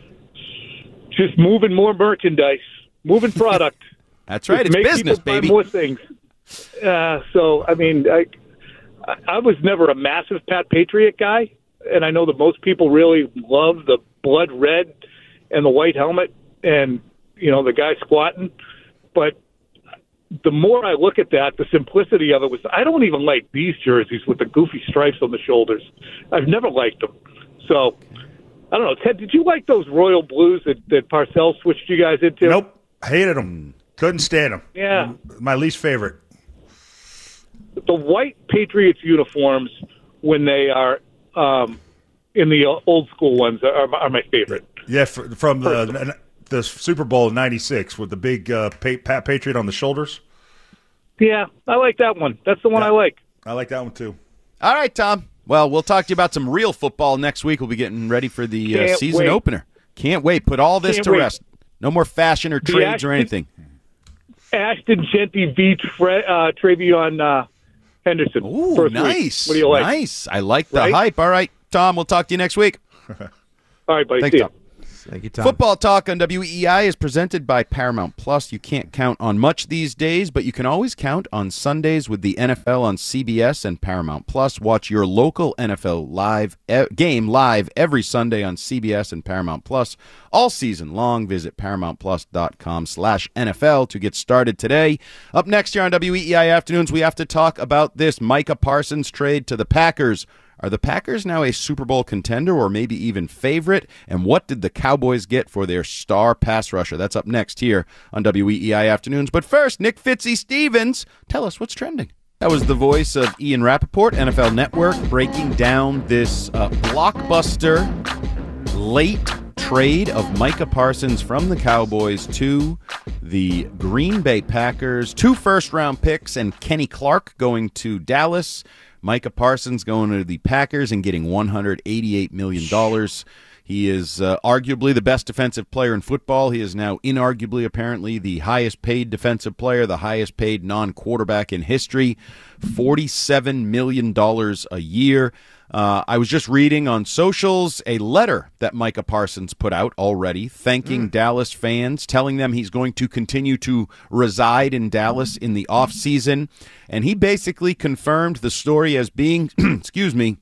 just moving more merchandise, moving product. That's right. Just It's make business, people buy baby. more things. Uh, so, I mean, I, I was never a massive Pat Patriot guy, and I know that most people really love the blood red and the white helmet and, you know, the guy squatting. But the more I look at that, the simplicity of it was, I don't even like these jerseys with the goofy stripes on the shoulders. I've never liked them. So, I don't know. Ted, did you like those royal blues that, that Parcells switched you guys into? Nope. Hated them. Couldn't stand them. Yeah. My least favorite. The white Patriots uniforms, when they are um, in the old school ones, are, are my favorite. Yeah, for, from the the Super Bowl in ninety-six with the big uh, pa- Pat Patriot on the shoulders. Yeah, I like that one. That's the one Yeah. I like. I like that one too. All right, Tom. Well, we'll talk to you about some real football next week. We'll be getting ready for the uh, Can't season wait. opener. Can't wait. Put all this Can't to wait. rest. No more fashion or The trades Ashton- or anything. Ashton Genty v. Tre- uh, Travion uh, Henderson. Ooh, First week. nice. What do you like? Nice. I like the Right? hype. All right, Tom, we'll talk to you next week. All right, buddy. Thanks, See ya. Tom. Thank you, Tom. Football Talk on W E I is presented by Paramount Plus. You can't count on much these days, but you can always count on Sundays with the N F L on C B S and Paramount Plus. Watch your local N F L live e- game live every Sunday on C B S and Paramount Plus all season long. Visit paramountplus.com slash NFL to get started today. Up next here on W E I Afternoons, we have to talk about this Micah Parsons trade to the Packers. Are the Packers now a Super Bowl contender or maybe even favorite? And what did the Cowboys get for their star pass rusher? That's up next here on W E I Afternoons. But first, Nick Fitzy Stevens, tell us what's trending. That was the voice of Ian Rappaport, N F L Network, breaking down this uh, blockbuster late trade of Micah Parsons from the Cowboys to the Green Bay Packers. Two first-round picks and Kenny Clark going to Dallas. Micah Parsons going to the Packers and getting one hundred eighty-eight million dollars. He is uh, arguably the best defensive player in football. He is now inarguably, apparently, the highest-paid defensive player, the highest-paid non-quarterback in history, forty-seven million dollars a year. Uh, I was just reading on socials a letter that Micah Parsons put out already, thanking mm. Dallas fans, telling them he's going to continue to reside in Dallas in the offseason. And he basically confirmed the story as being, excuse me,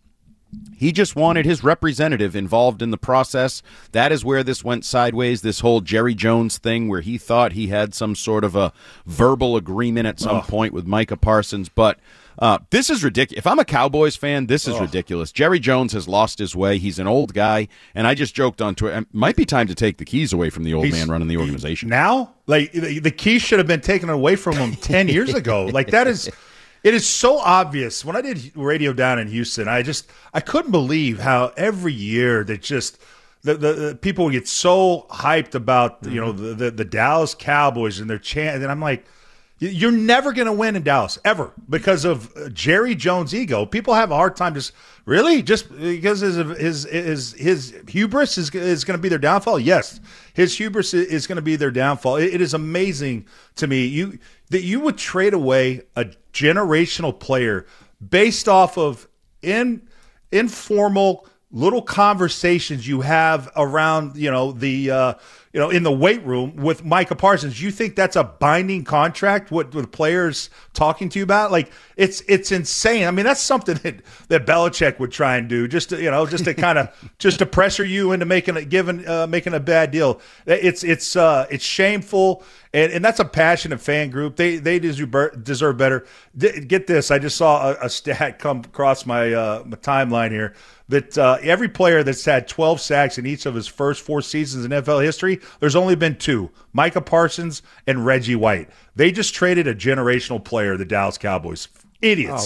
he just wanted his representative involved in the process. That is where this went sideways, this whole Jerry Jones thing where he thought he had some sort of a verbal agreement at some oh. point with Micah Parsons. But uh, this is ridiculous. If I'm a Cowboys fan, this is oh. ridiculous. Jerry Jones has lost his way. He's an old guy. And I just joked on Twitter, it might be time to take the keys away from the old He's, man running the organization. Now? Like, the, the keys should have been taken away from him ten years ago. Like, that is... It is so obvious. When I did radio down in Houston, I just I couldn't believe how every year that just the, the, the people would get so hyped about you know the, the, the Dallas Cowboys and their chant, and I'm like, you're never going to win in Dallas ever because of Jerry Jones' ego. People have a hard time just really just because his his his, his hubris is is going to be their downfall. Yes, his hubris is going to be their downfall. It, it is amazing to me you that you would trade away a generational player based off of in informal little conversations you have around, you know, the, uh, you know, in the weight room with Micah Parsons. You think that's a binding contract? What with players talking to you about? Like it's it's insane. I mean, that's something that, that Belichick would try and do, just to, you know, just to kind of just to pressure you into making a given uh, making a bad deal. It's it's uh, it's shameful, and, and that's a passionate fan group. They they deserve deserve better. Get this, I just saw a, a stat come across my uh, my timeline here. That uh, every player that's had twelve sacks in each of his first four seasons in N F L history, there's only been two, Micah Parsons and Reggie White. They just traded a generational player, the Dallas Cowboys. Idiots. Oh,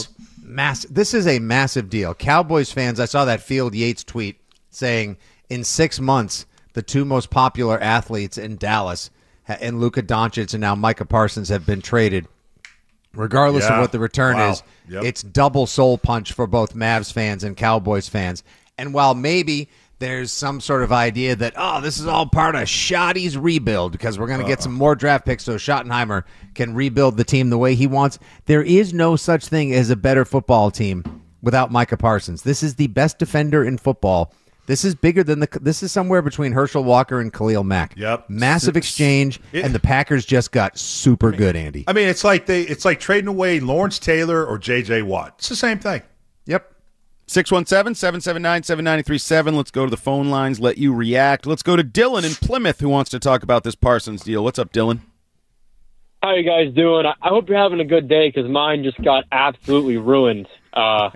Mass. This is a massive deal. Cowboys fans, I saw that Field Yates tweet saying in six months, the two most popular athletes in Dallas and Luka Doncic and now Micah Parsons have been traded. Regardless yeah. of what the return wow. is, yep. it's double soul punch for both Mavs fans and Cowboys fans. And while maybe there's some sort of idea that, oh, this is all part of Schotty's rebuild because we're going to get some more draft picks so Schottenheimer can rebuild the team the way he wants, there is no such thing as a better football team without Micah Parsons. This is the best defender in football. This is bigger than the. This is somewhere between Herschel Walker and Khalil Mack. Yep, massive exchange, it, and the Packers just got super good, Andy. I mean, it's like they. It's like trading away Lawrence Taylor or J J Watt. It's the same thing. Yep. six one seven, seven seven nine, seven nine three seven. Let's go to the phone lines. Let you react. Let's go to Dylan in Plymouth, who wants to talk about this Parsons deal. What's up, Dylan? How you guys doing? I hope you're having a good day because mine just got absolutely ruined. Uh,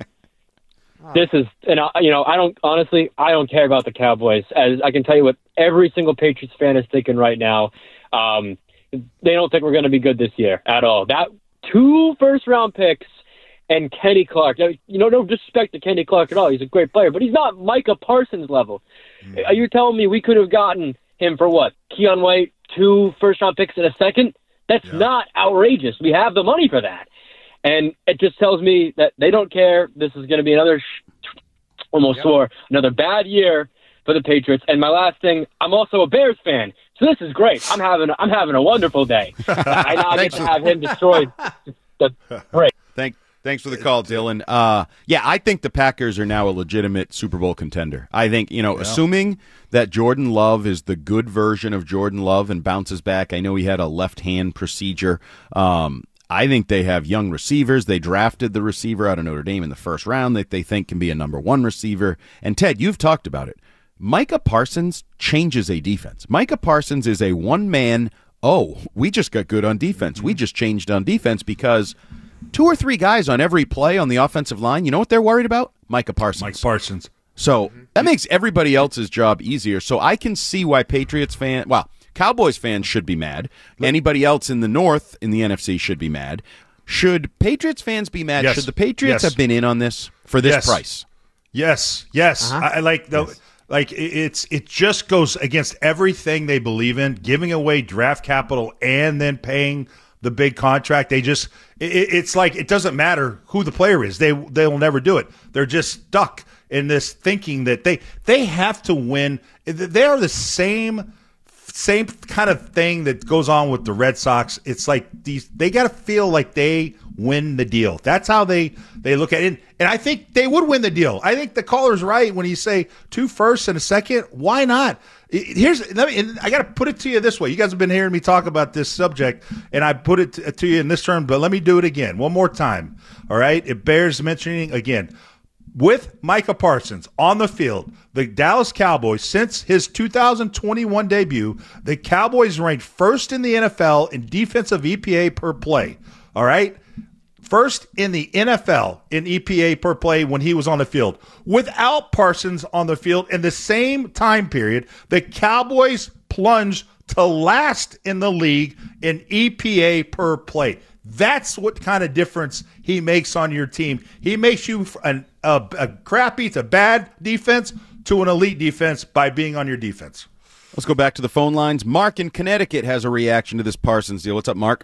This is, and I, you know, I don't, honestly, I don't care about the Cowboys. As I can tell you what every single Patriots fan is thinking right now. Um, they don't think we're going to be good this year at all. That two first round picks and Kenny Clark, you know, no disrespect to Kenny Clark at all. He's a great player, but he's not Micah Parsons level. Mm. Are you telling me we could have gotten him for what? Keon White, two first round picks in a second? That's yeah. not outrageous. We have the money for that. And it just tells me that they don't care. This is going to be another, sh- almost yep. swore, another bad year for the Patriots. And my last thing, I'm also a Bears fan, so this is great. I'm having, I'm having a wonderful day. I now get to have him destroyed. That's great. Thank, thanks for the call, Dylan. Uh, yeah, I think the Packers are now a legitimate Super Bowl contender. I think, you know, yeah. assuming that Jordan Love is the good version of Jordan Love and bounces back. I know he had a left-hand procedure. Um, I think they have young receivers. They drafted the receiver out of Notre Dame in the first round that they think can be a number one receiver. And, Ted, you've talked about it. Micah Parsons changes a defense. Micah Parsons is a one-man, oh, we just got good on defense. We just changed on defense because two or three guys on every play on the offensive line, you know what they're worried about? Micah Parsons. Mike Parsons. So that makes everybody else's job easier. So I can see why Patriots fans, well, Cowboys fans should be mad. Anybody else in the North, in the N F C, should be mad. Should Patriots fans be mad? Yes. Should the Patriots yes. have been in on this for this yes. price? Yes, yes. Uh-huh. I, I like the yes. like it, it's it just goes against everything they believe in. Giving away draft capital and then paying the big contract. They just it, it's like it doesn't matter who the player is. They they will never do it. They're just stuck in this thinking that they they have to win. They are the same. Same kind of thing that goes on with the Red Sox. It's like these they got to feel like they win the deal. That's how they, they look at it. And I think they would win the deal. I think the caller's right when you say two firsts and a second. Why not? Here's let me. And I got to put it to you this way. You guys have been hearing me talk about this subject, and I put it to, to you in this term. But let me do it again, one more time. All right, it bears mentioning again. With Micah Parsons on the field, the Dallas Cowboys, since his two thousand twenty-one debut, the Cowboys ranked first in the N F L in defensive E P A per play. All right? First in the N F L in E P A per play when he was on the field. Without Parsons on the field in the same time period, the Cowboys plunged to last in the league in E P A per play. That's what kind of difference he makes on your team. He makes you an, a, a crappy to bad defense to an elite defense by being on your defense. Let's go back to the phone lines. Mark in Connecticut has a reaction to this Parsons deal. What's up, Mark?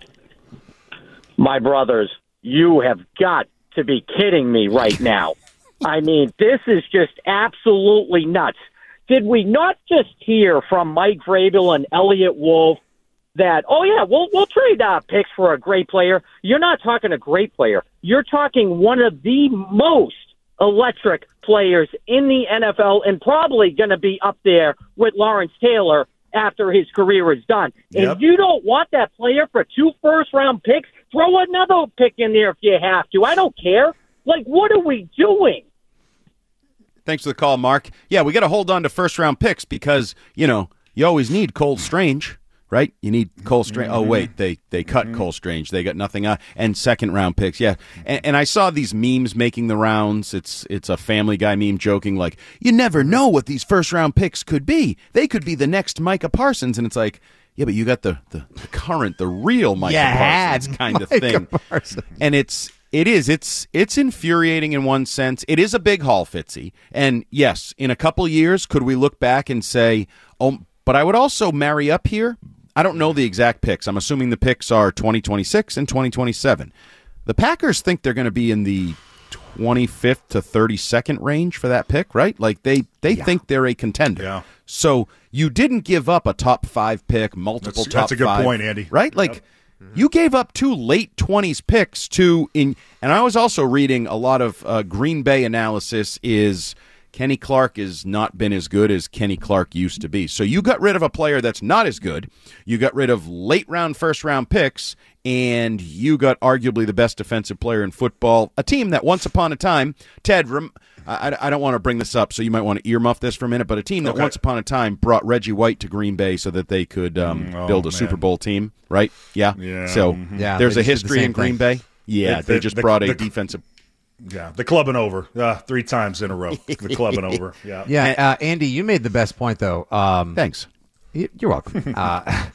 My brothers, you have got to be kidding me right now. I mean, this is just absolutely nuts. Did we not just hear from Mike Vrabel and Elliott Wolf that, oh, yeah, we'll we'll trade uh, picks for a great player? You're not talking a great player. You're talking one of the most electric players in the N F L and probably going to be up there with Lawrence Taylor after his career is done. Yep. If you don't want that player for two first-round picks, throw another pick in there if you have to. I don't care. Like, what are we doing? Thanks for the call, Mark. Yeah, we got to hold on to first-round picks because, you know, you always need Cole Strange. Right? You need Cole Strange. Mm-hmm. Oh, wait, they they cut mm-hmm. Cole Strange. They got nothing on. And second-round picks, yeah. And, and I saw these memes making the rounds. It's it's a Family Guy meme joking like, you never know what these first-round picks could be. They could be the next Micah Parsons. And it's like, yeah, but you got the, the, the current, the real Micah yeah, Parsons kind Micah of thing. Parsons. And it's It is. It's it's infuriating in one sense. It is a big haul, Fitzy. And yes, in a couple years, could we look back and say, oh, but I would also marry up here. I don't know the exact picks. I'm assuming the picks are twenty twenty-six and twenty twenty-seven. The Packers think they're going to be in the twenty-fifth to thirty-second range for that pick, right? Like they, they yeah. think they're a contender. Yeah. So you didn't give up a top five pick, multiple that's, top That's a good five, point, Andy. Right? Like yep. mm-hmm. you gave up two late twenties picks to in, and I was also reading a lot of uh, Green Bay analysis is Kenny Clark has not been as good as Kenny Clark used to be. So you got rid of a player that's not as good. You got rid of late round, first round picks, and you got arguably the best defensive player in football. A team that once upon a time, Ted, rem- I, I don't want to bring this up, so you might want to earmuff this for a minute, but a team that okay. once upon a time brought Reggie White to Green Bay so that they could um, oh, build a man. Super Bowl team, right? Yeah. yeah. So yeah, there's a history the in Green thing. Bay. Yeah, the, they just the, brought a the, defensive. Yeah, the clubbing over uh, three times in a row. The clubbing over. Yeah. Yeah, uh, Andy, you made the best point though. Um, Thanks. You're welcome. uh,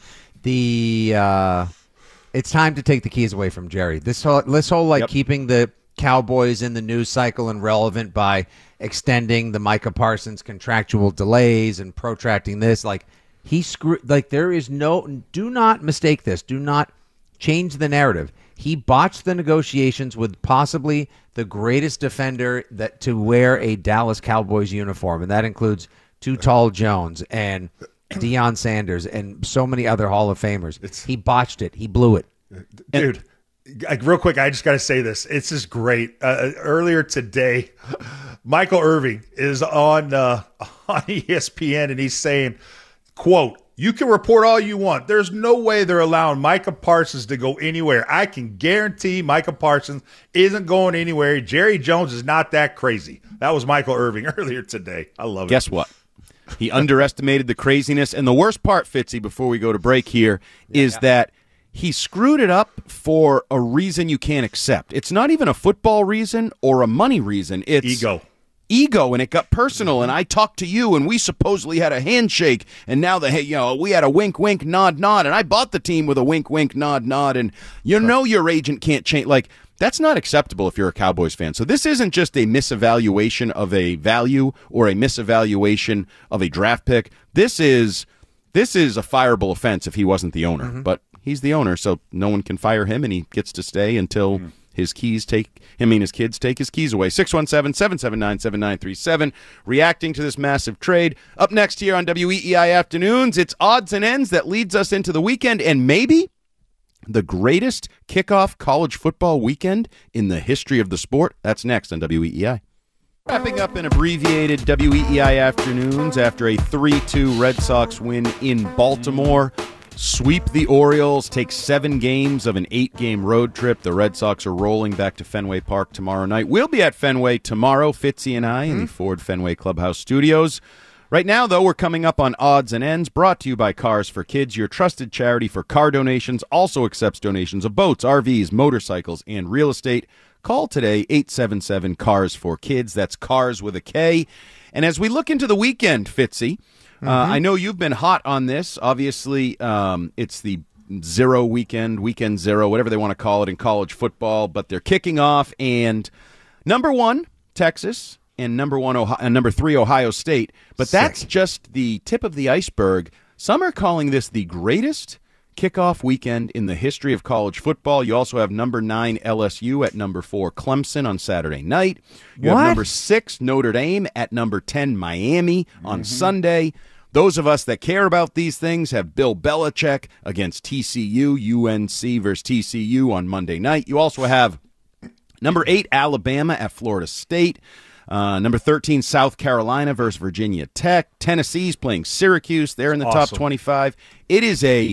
the uh, it's time to take the keys away from Jerry. This whole this whole like Yep. keeping the Cowboys in the news cycle and relevant by extending the Micah Parsons contractual delays and protracting this. Like he screwed. Like there is no. Do not mistake this. Do not change the narrative. He botched the negotiations with possibly the greatest defender that to wear a Dallas Cowboys uniform, and that includes Too Tall Jones and Deion Sanders and so many other Hall of Famers. It's, he botched it. He blew it. Dude, like, real quick, I just got to say this. It's just great. Uh, earlier today, Michael Irvin is on uh, on E S P N, and he's saying, quote, "You can report all you want. There's no way they're allowing Micah Parsons to go anywhere. I can guarantee Micah Parsons isn't going anywhere. Jerry Jones is not that crazy." That was Michael Irvin earlier today. I love it. Guess what? He underestimated the craziness. And the worst part, Fitzy, before we go to break here, yeah, is yeah. that he screwed it up for a reason you can't accept. It's not even a football reason or a money reason. It's ego. Ego, and it got personal, and I talked to you, and we supposedly had a handshake, and now the you know we had a wink, wink, nod, nod, and I bought the team with a wink, wink, nod, nod, and you know your agent can't change. Like, that's not acceptable if you're a Cowboys fan. So this isn't just a misevaluation of a value or a misevaluation of a draft pick. This is this is a fireable offense if he wasn't the owner, mm-hmm. but he's the owner, so no one can fire him, and he gets to stay until. Mm-hmm. His keys take, I mean, his kids take his keys away. six one seven, seven seven nine, seven nine three seven, reacting to this massive trade. Up next here on W E E I Afternoons, it's odds and ends that leads us into the weekend and maybe the greatest kickoff college football weekend in the history of the sport. That's next on W E E I. Wrapping up an abbreviated W E E I Afternoons after a three two Red Sox win in Baltimore. Sweep the Orioles, take seven games of an eight-game road trip. The Red Sox are rolling back to Fenway Park tomorrow night. We'll be at Fenway tomorrow, Fitzy and I, mm-hmm. in the Ford Fenway Clubhouse studios. Right now, though, we're coming up on Odds and Ends, brought to you by Cars for Kids, your trusted charity for car donations. Also accepts donations of boats, R Vs, motorcycles, and real estate. Call today, eight seven seven, C A R S for Kids. That's CARS with a K. And as we look into the weekend, Fitzy, Uh, mm-hmm. I know you've been hot on this. Obviously, um, it's the zero weekend, weekend zero, whatever they want to call it in college football, but they're kicking off. And number one, Texas, and number one, Ohio, and number three, Ohio State. But Sick. That's just the tip of the iceberg. Some are calling this the greatest kickoff weekend in the history of college football. You also have number nine L S U at number four Clemson on Saturday night. You what? have number six Notre Dame at number ten Miami on mm-hmm. Sunday. Those of us that care about these things have Bill Belichick against T C U, U N C versus T C U on Monday night. You also have number eight Alabama at Florida State. Uh, number thirteen, South Carolina versus Virginia Tech. Tennessee's playing Syracuse. They're in the awesome. top twenty-five. It is a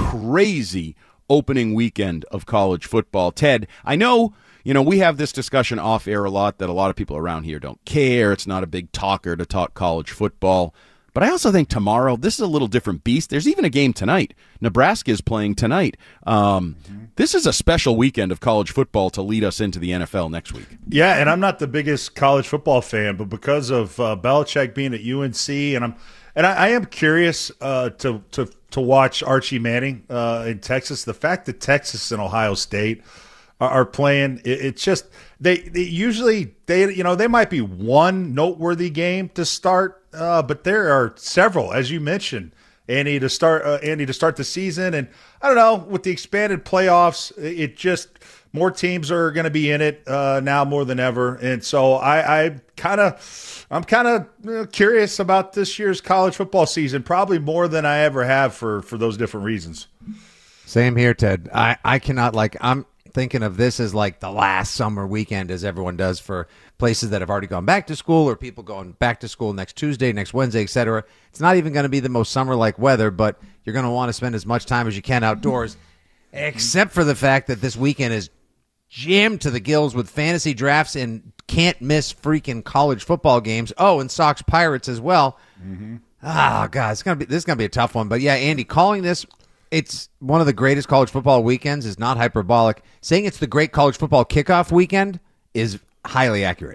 crazy opening weekend of college football. Ted, I know, you know, we have this discussion off air a lot that a lot of people around here don't care. It's not a big talker to talk college football. But I also think tomorrow, this is a little different beast. There's even a game tonight. Nebraska is playing tonight. Um, mm-hmm. This is a special weekend of college football to lead us into the N F L next week. Yeah, and I'm not the biggest college football fan, but because of uh, Belichick being at U N C, and I'm and I, I am curious uh, to to to watch Archie Manning uh, in Texas. The fact that Texas and Ohio State are, are playing. It, it's just they, they usually they you know they might be one noteworthy game to start, uh, but there are several, as you mentioned, Andy, to start uh, Andy to start the season. And I don't know, with the expanded playoffs, it just more teams are going to be in it uh, now more than ever. And so I, I kind of I'm kind of you know, curious about this year's college football season, probably more than I ever have for for those different reasons. Same here, Ted. I, I cannot, like, I'm thinking of this as like the last summer weekend, as everyone does for places that have already gone back to school or people going back to school next Tuesday, next Wednesday, et cetera. It's not even going to be the most summer-like weather, but you're going to want to spend as much time as you can outdoors, except for the fact that this weekend is jammed to the gills with fantasy drafts and can't-miss freaking college football games. Oh, and Sox Pirates as well. Mm-hmm. Oh, God, it's gonna be this is going to be a tough one. But, yeah, Andy, calling this – it's one of the greatest college football weekends is not hyperbolic. Saying it's the great college football kickoff weekend is highly accurate.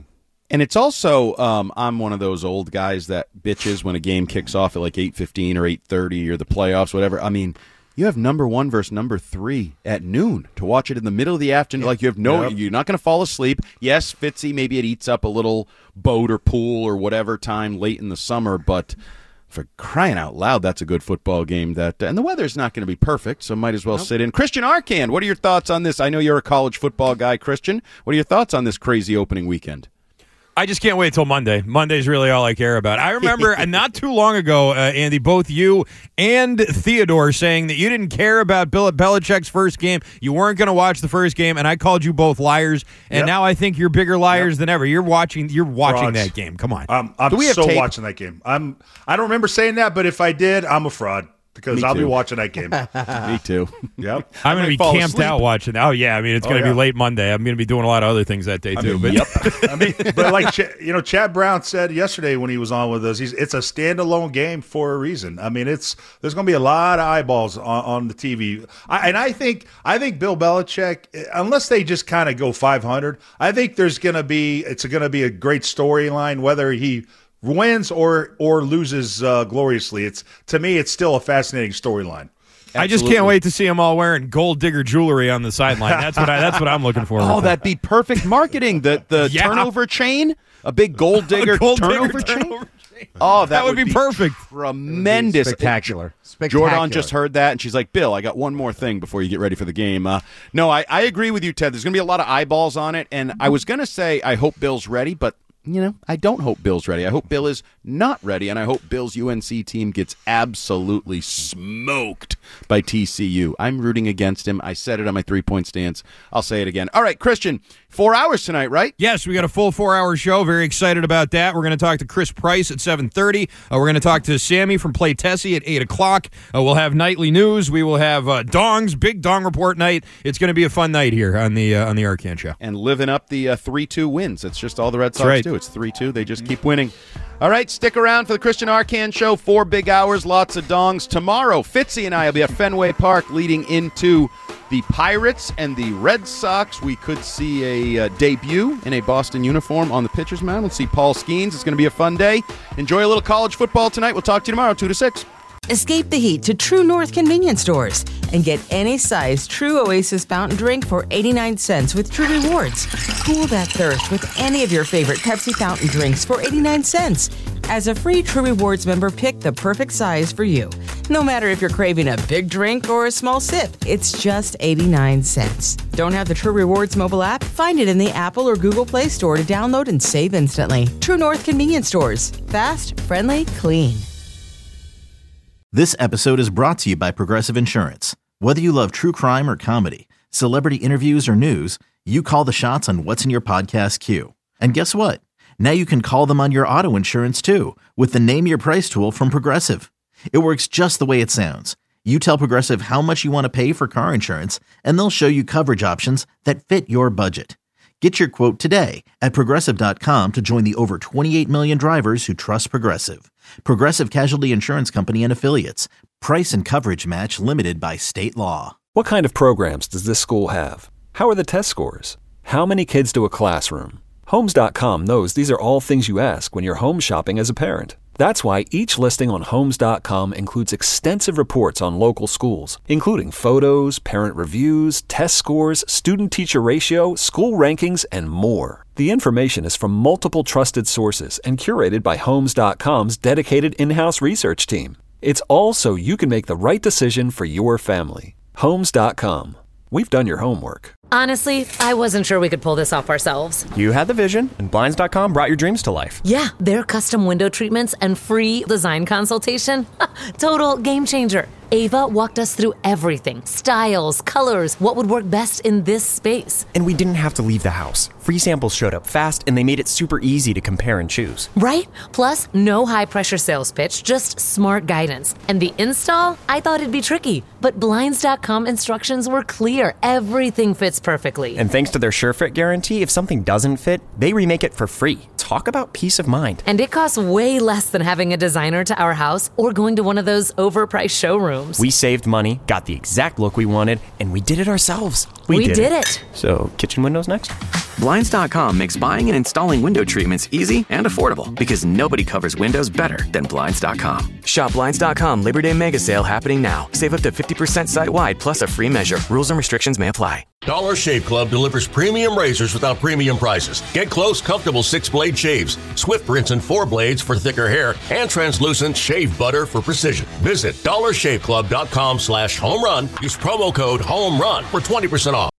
And it's also, um, I'm one of those old guys that bitches when a game kicks off at like eight fifteen or eight thirty or the playoffs, whatever. I mean, you have number one versus number three at noon to watch it in the middle of the afternoon. Like you have no, yep. You're not going to fall asleep. Yes, Fitzy, maybe it eats up a little boat or pool or whatever time late in the summer, but for crying out loud, that's a good football game. That and the weather's not going to be perfect, so might as well nope. sit in. Christian Arcand, what are your thoughts on this? I know you're a college football guy, Christian. What are your thoughts on this crazy opening weekend? I just can't wait till Monday. Monday's really all I care about. I remember not too long ago, uh, Andy, both you and Theodore saying that you didn't care about Bill Belichick's first game. You weren't going to watch the first game, and I called you both liars. And yep. now I think you're bigger liars yep. than ever. You're watching. You're watching Frauds. That game. Come on. Um, I'm we have so tape? watching that game. I'm. I don't remember saying that, but if I did, I'm a fraud. Because I'll be watching that game. Me too. Yep. I'm going to be camped asleep. out watching. Oh, yeah. I mean, it's going to oh, yeah. be late Monday. I'm going to be doing a lot of other things that day, I too. Mean, but yep. I mean, but like, you know, Chad Brown said yesterday when he was on with us, he's, it's a standalone game for a reason. I mean, it's there's going to be a lot of eyeballs on, on the T V. I, and I think I think Bill Belichick, unless they just kind of go five hundred, I think there's going to be it's going to be a great storyline, whether he wins or or loses uh, gloriously. It's to me, it's still a fascinating storyline. I just can't wait to see them all wearing gold digger jewelry on the sideline. That's what I. That's what I'm looking for. Oh, that'd be perfect marketing. The the yeah. turnover chain, a big gold digger gold turnover, digger chain. turnover chain. Oh, that, that would, would be perfect. Tremendous, be spectacular. Spectacular. Jordan just heard that, and she's like, "Bill, I got one more thing before you get ready for the game." Uh, no, I, I agree with you, Ted. There's going to be a lot of eyeballs on it, and I was going to say I hope Bill's ready, but. You know, I don't hope Bill's ready. I hope Bill is not ready, and I hope Bill's U N C team gets absolutely smoked by T C U. I'm rooting against him. I said it on my three-point stance. I'll say it again. All right, Christian, four hours tonight, right? Yes, we got a full four-hour show. Very excited about that. We're going to talk to Chris Price at seven thirty. Uh, we're going to talk to Sammy from Play Tessie at eight o'clock. Uh, we'll have nightly news. We will have uh, Dongs, big Dong Report night. It's going to be a fun night here on the uh, on the Arcand Show. And living up the uh, three two wins. It's just all the Red Sox right. do. It's three two. They just keep winning. All right, stick around for the Christian Arcand Show. Four big hours, lots of dongs. Tomorrow, Fitzy and I will be at Fenway Park leading into the Pirates and the Red Sox. We could see a uh, debut in a Boston uniform on the pitcher's mound. We'll see Paul Skeens. It's going to be a fun day. Enjoy a little college football tonight. We'll talk to you tomorrow, two to six. Escape the heat to True North convenience stores and get any size True Oasis fountain drink for eighty-nine cents with True Rewards. Cool that thirst with any of your favorite Pepsi fountain drinks for eighty-nine cents. As a free True Rewards member, pick the perfect size for you. No matter if you're craving a big drink or a small sip, it's just eighty-nine cents. Don't have the True Rewards mobile app? Find it in the Apple or Google Play Store to download and save instantly. True North convenience stores. Fast, friendly, clean. This episode is brought to you by Progressive Insurance. Whether you love true crime or comedy, celebrity interviews or news, you call the shots on what's in your podcast queue. And guess what? Now you can call them on your auto insurance too with the Name Your Price tool from Progressive. It works just the way it sounds. You tell Progressive how much you want to pay for car insurance, and they'll show you coverage options that fit your budget. Get your quote today at Progressive dot com to join the over twenty-eight million drivers who trust Progressive. Progressive Casualty Insurance Company and Affiliates. Price and coverage match limited by state law. What kind of programs does this school have? How are the test scores? How many kids do a classroom? Homes dot com knows these are all things you ask when you're home shopping as a parent. That's why each listing on Homes dot com includes extensive reports on local schools, including photos, parent reviews, test scores, student-teacher ratio, school rankings, and more. The information is from multiple trusted sources and curated by Homes dot com's dedicated in-house research team. It's all so you can make the right decision for your family. Homes dot com. We've done your homework. Honestly, I wasn't sure we could pull this off ourselves. You had the vision, and Blinds dot com brought your dreams to life. Yeah, their custom window treatments and free design consultation. Total game changer. Ava walked us through everything. Styles, colors, what would work best in this space. And we didn't have to leave the house. Free samples showed up fast, and they made it super easy to compare and choose. Right? Plus, no high-pressure sales pitch, just smart guidance. And the install? I thought it'd be tricky. But Blinds dot com instructions were clear. Everything fits perfectly. And thanks to their SureFit guarantee, if something doesn't fit, they remake it for free. Talk about peace of mind. And it costs way less than having a designer to our house or going to one of those overpriced showrooms. We saved money, got the exact look we wanted, and we did it ourselves. We, we did, did it. it. So, kitchen windows next? Blinds dot com makes buying and installing window treatments easy and affordable because nobody covers windows better than Blinds dot com. Shop Blinds dot com Labor Day Mega Sale happening now. Save up to fifty percent site-wide plus a free measure. Rules and restrictions may apply. Dollar Shave Club delivers premium razors without premium prices. Get close, comfortable six-blade shaves, Swift rinse and four blades for thicker hair, and translucent shave butter for precision. Visit dollar shave club dot com slash home run. Use promo code HOME RUN for twenty percent off.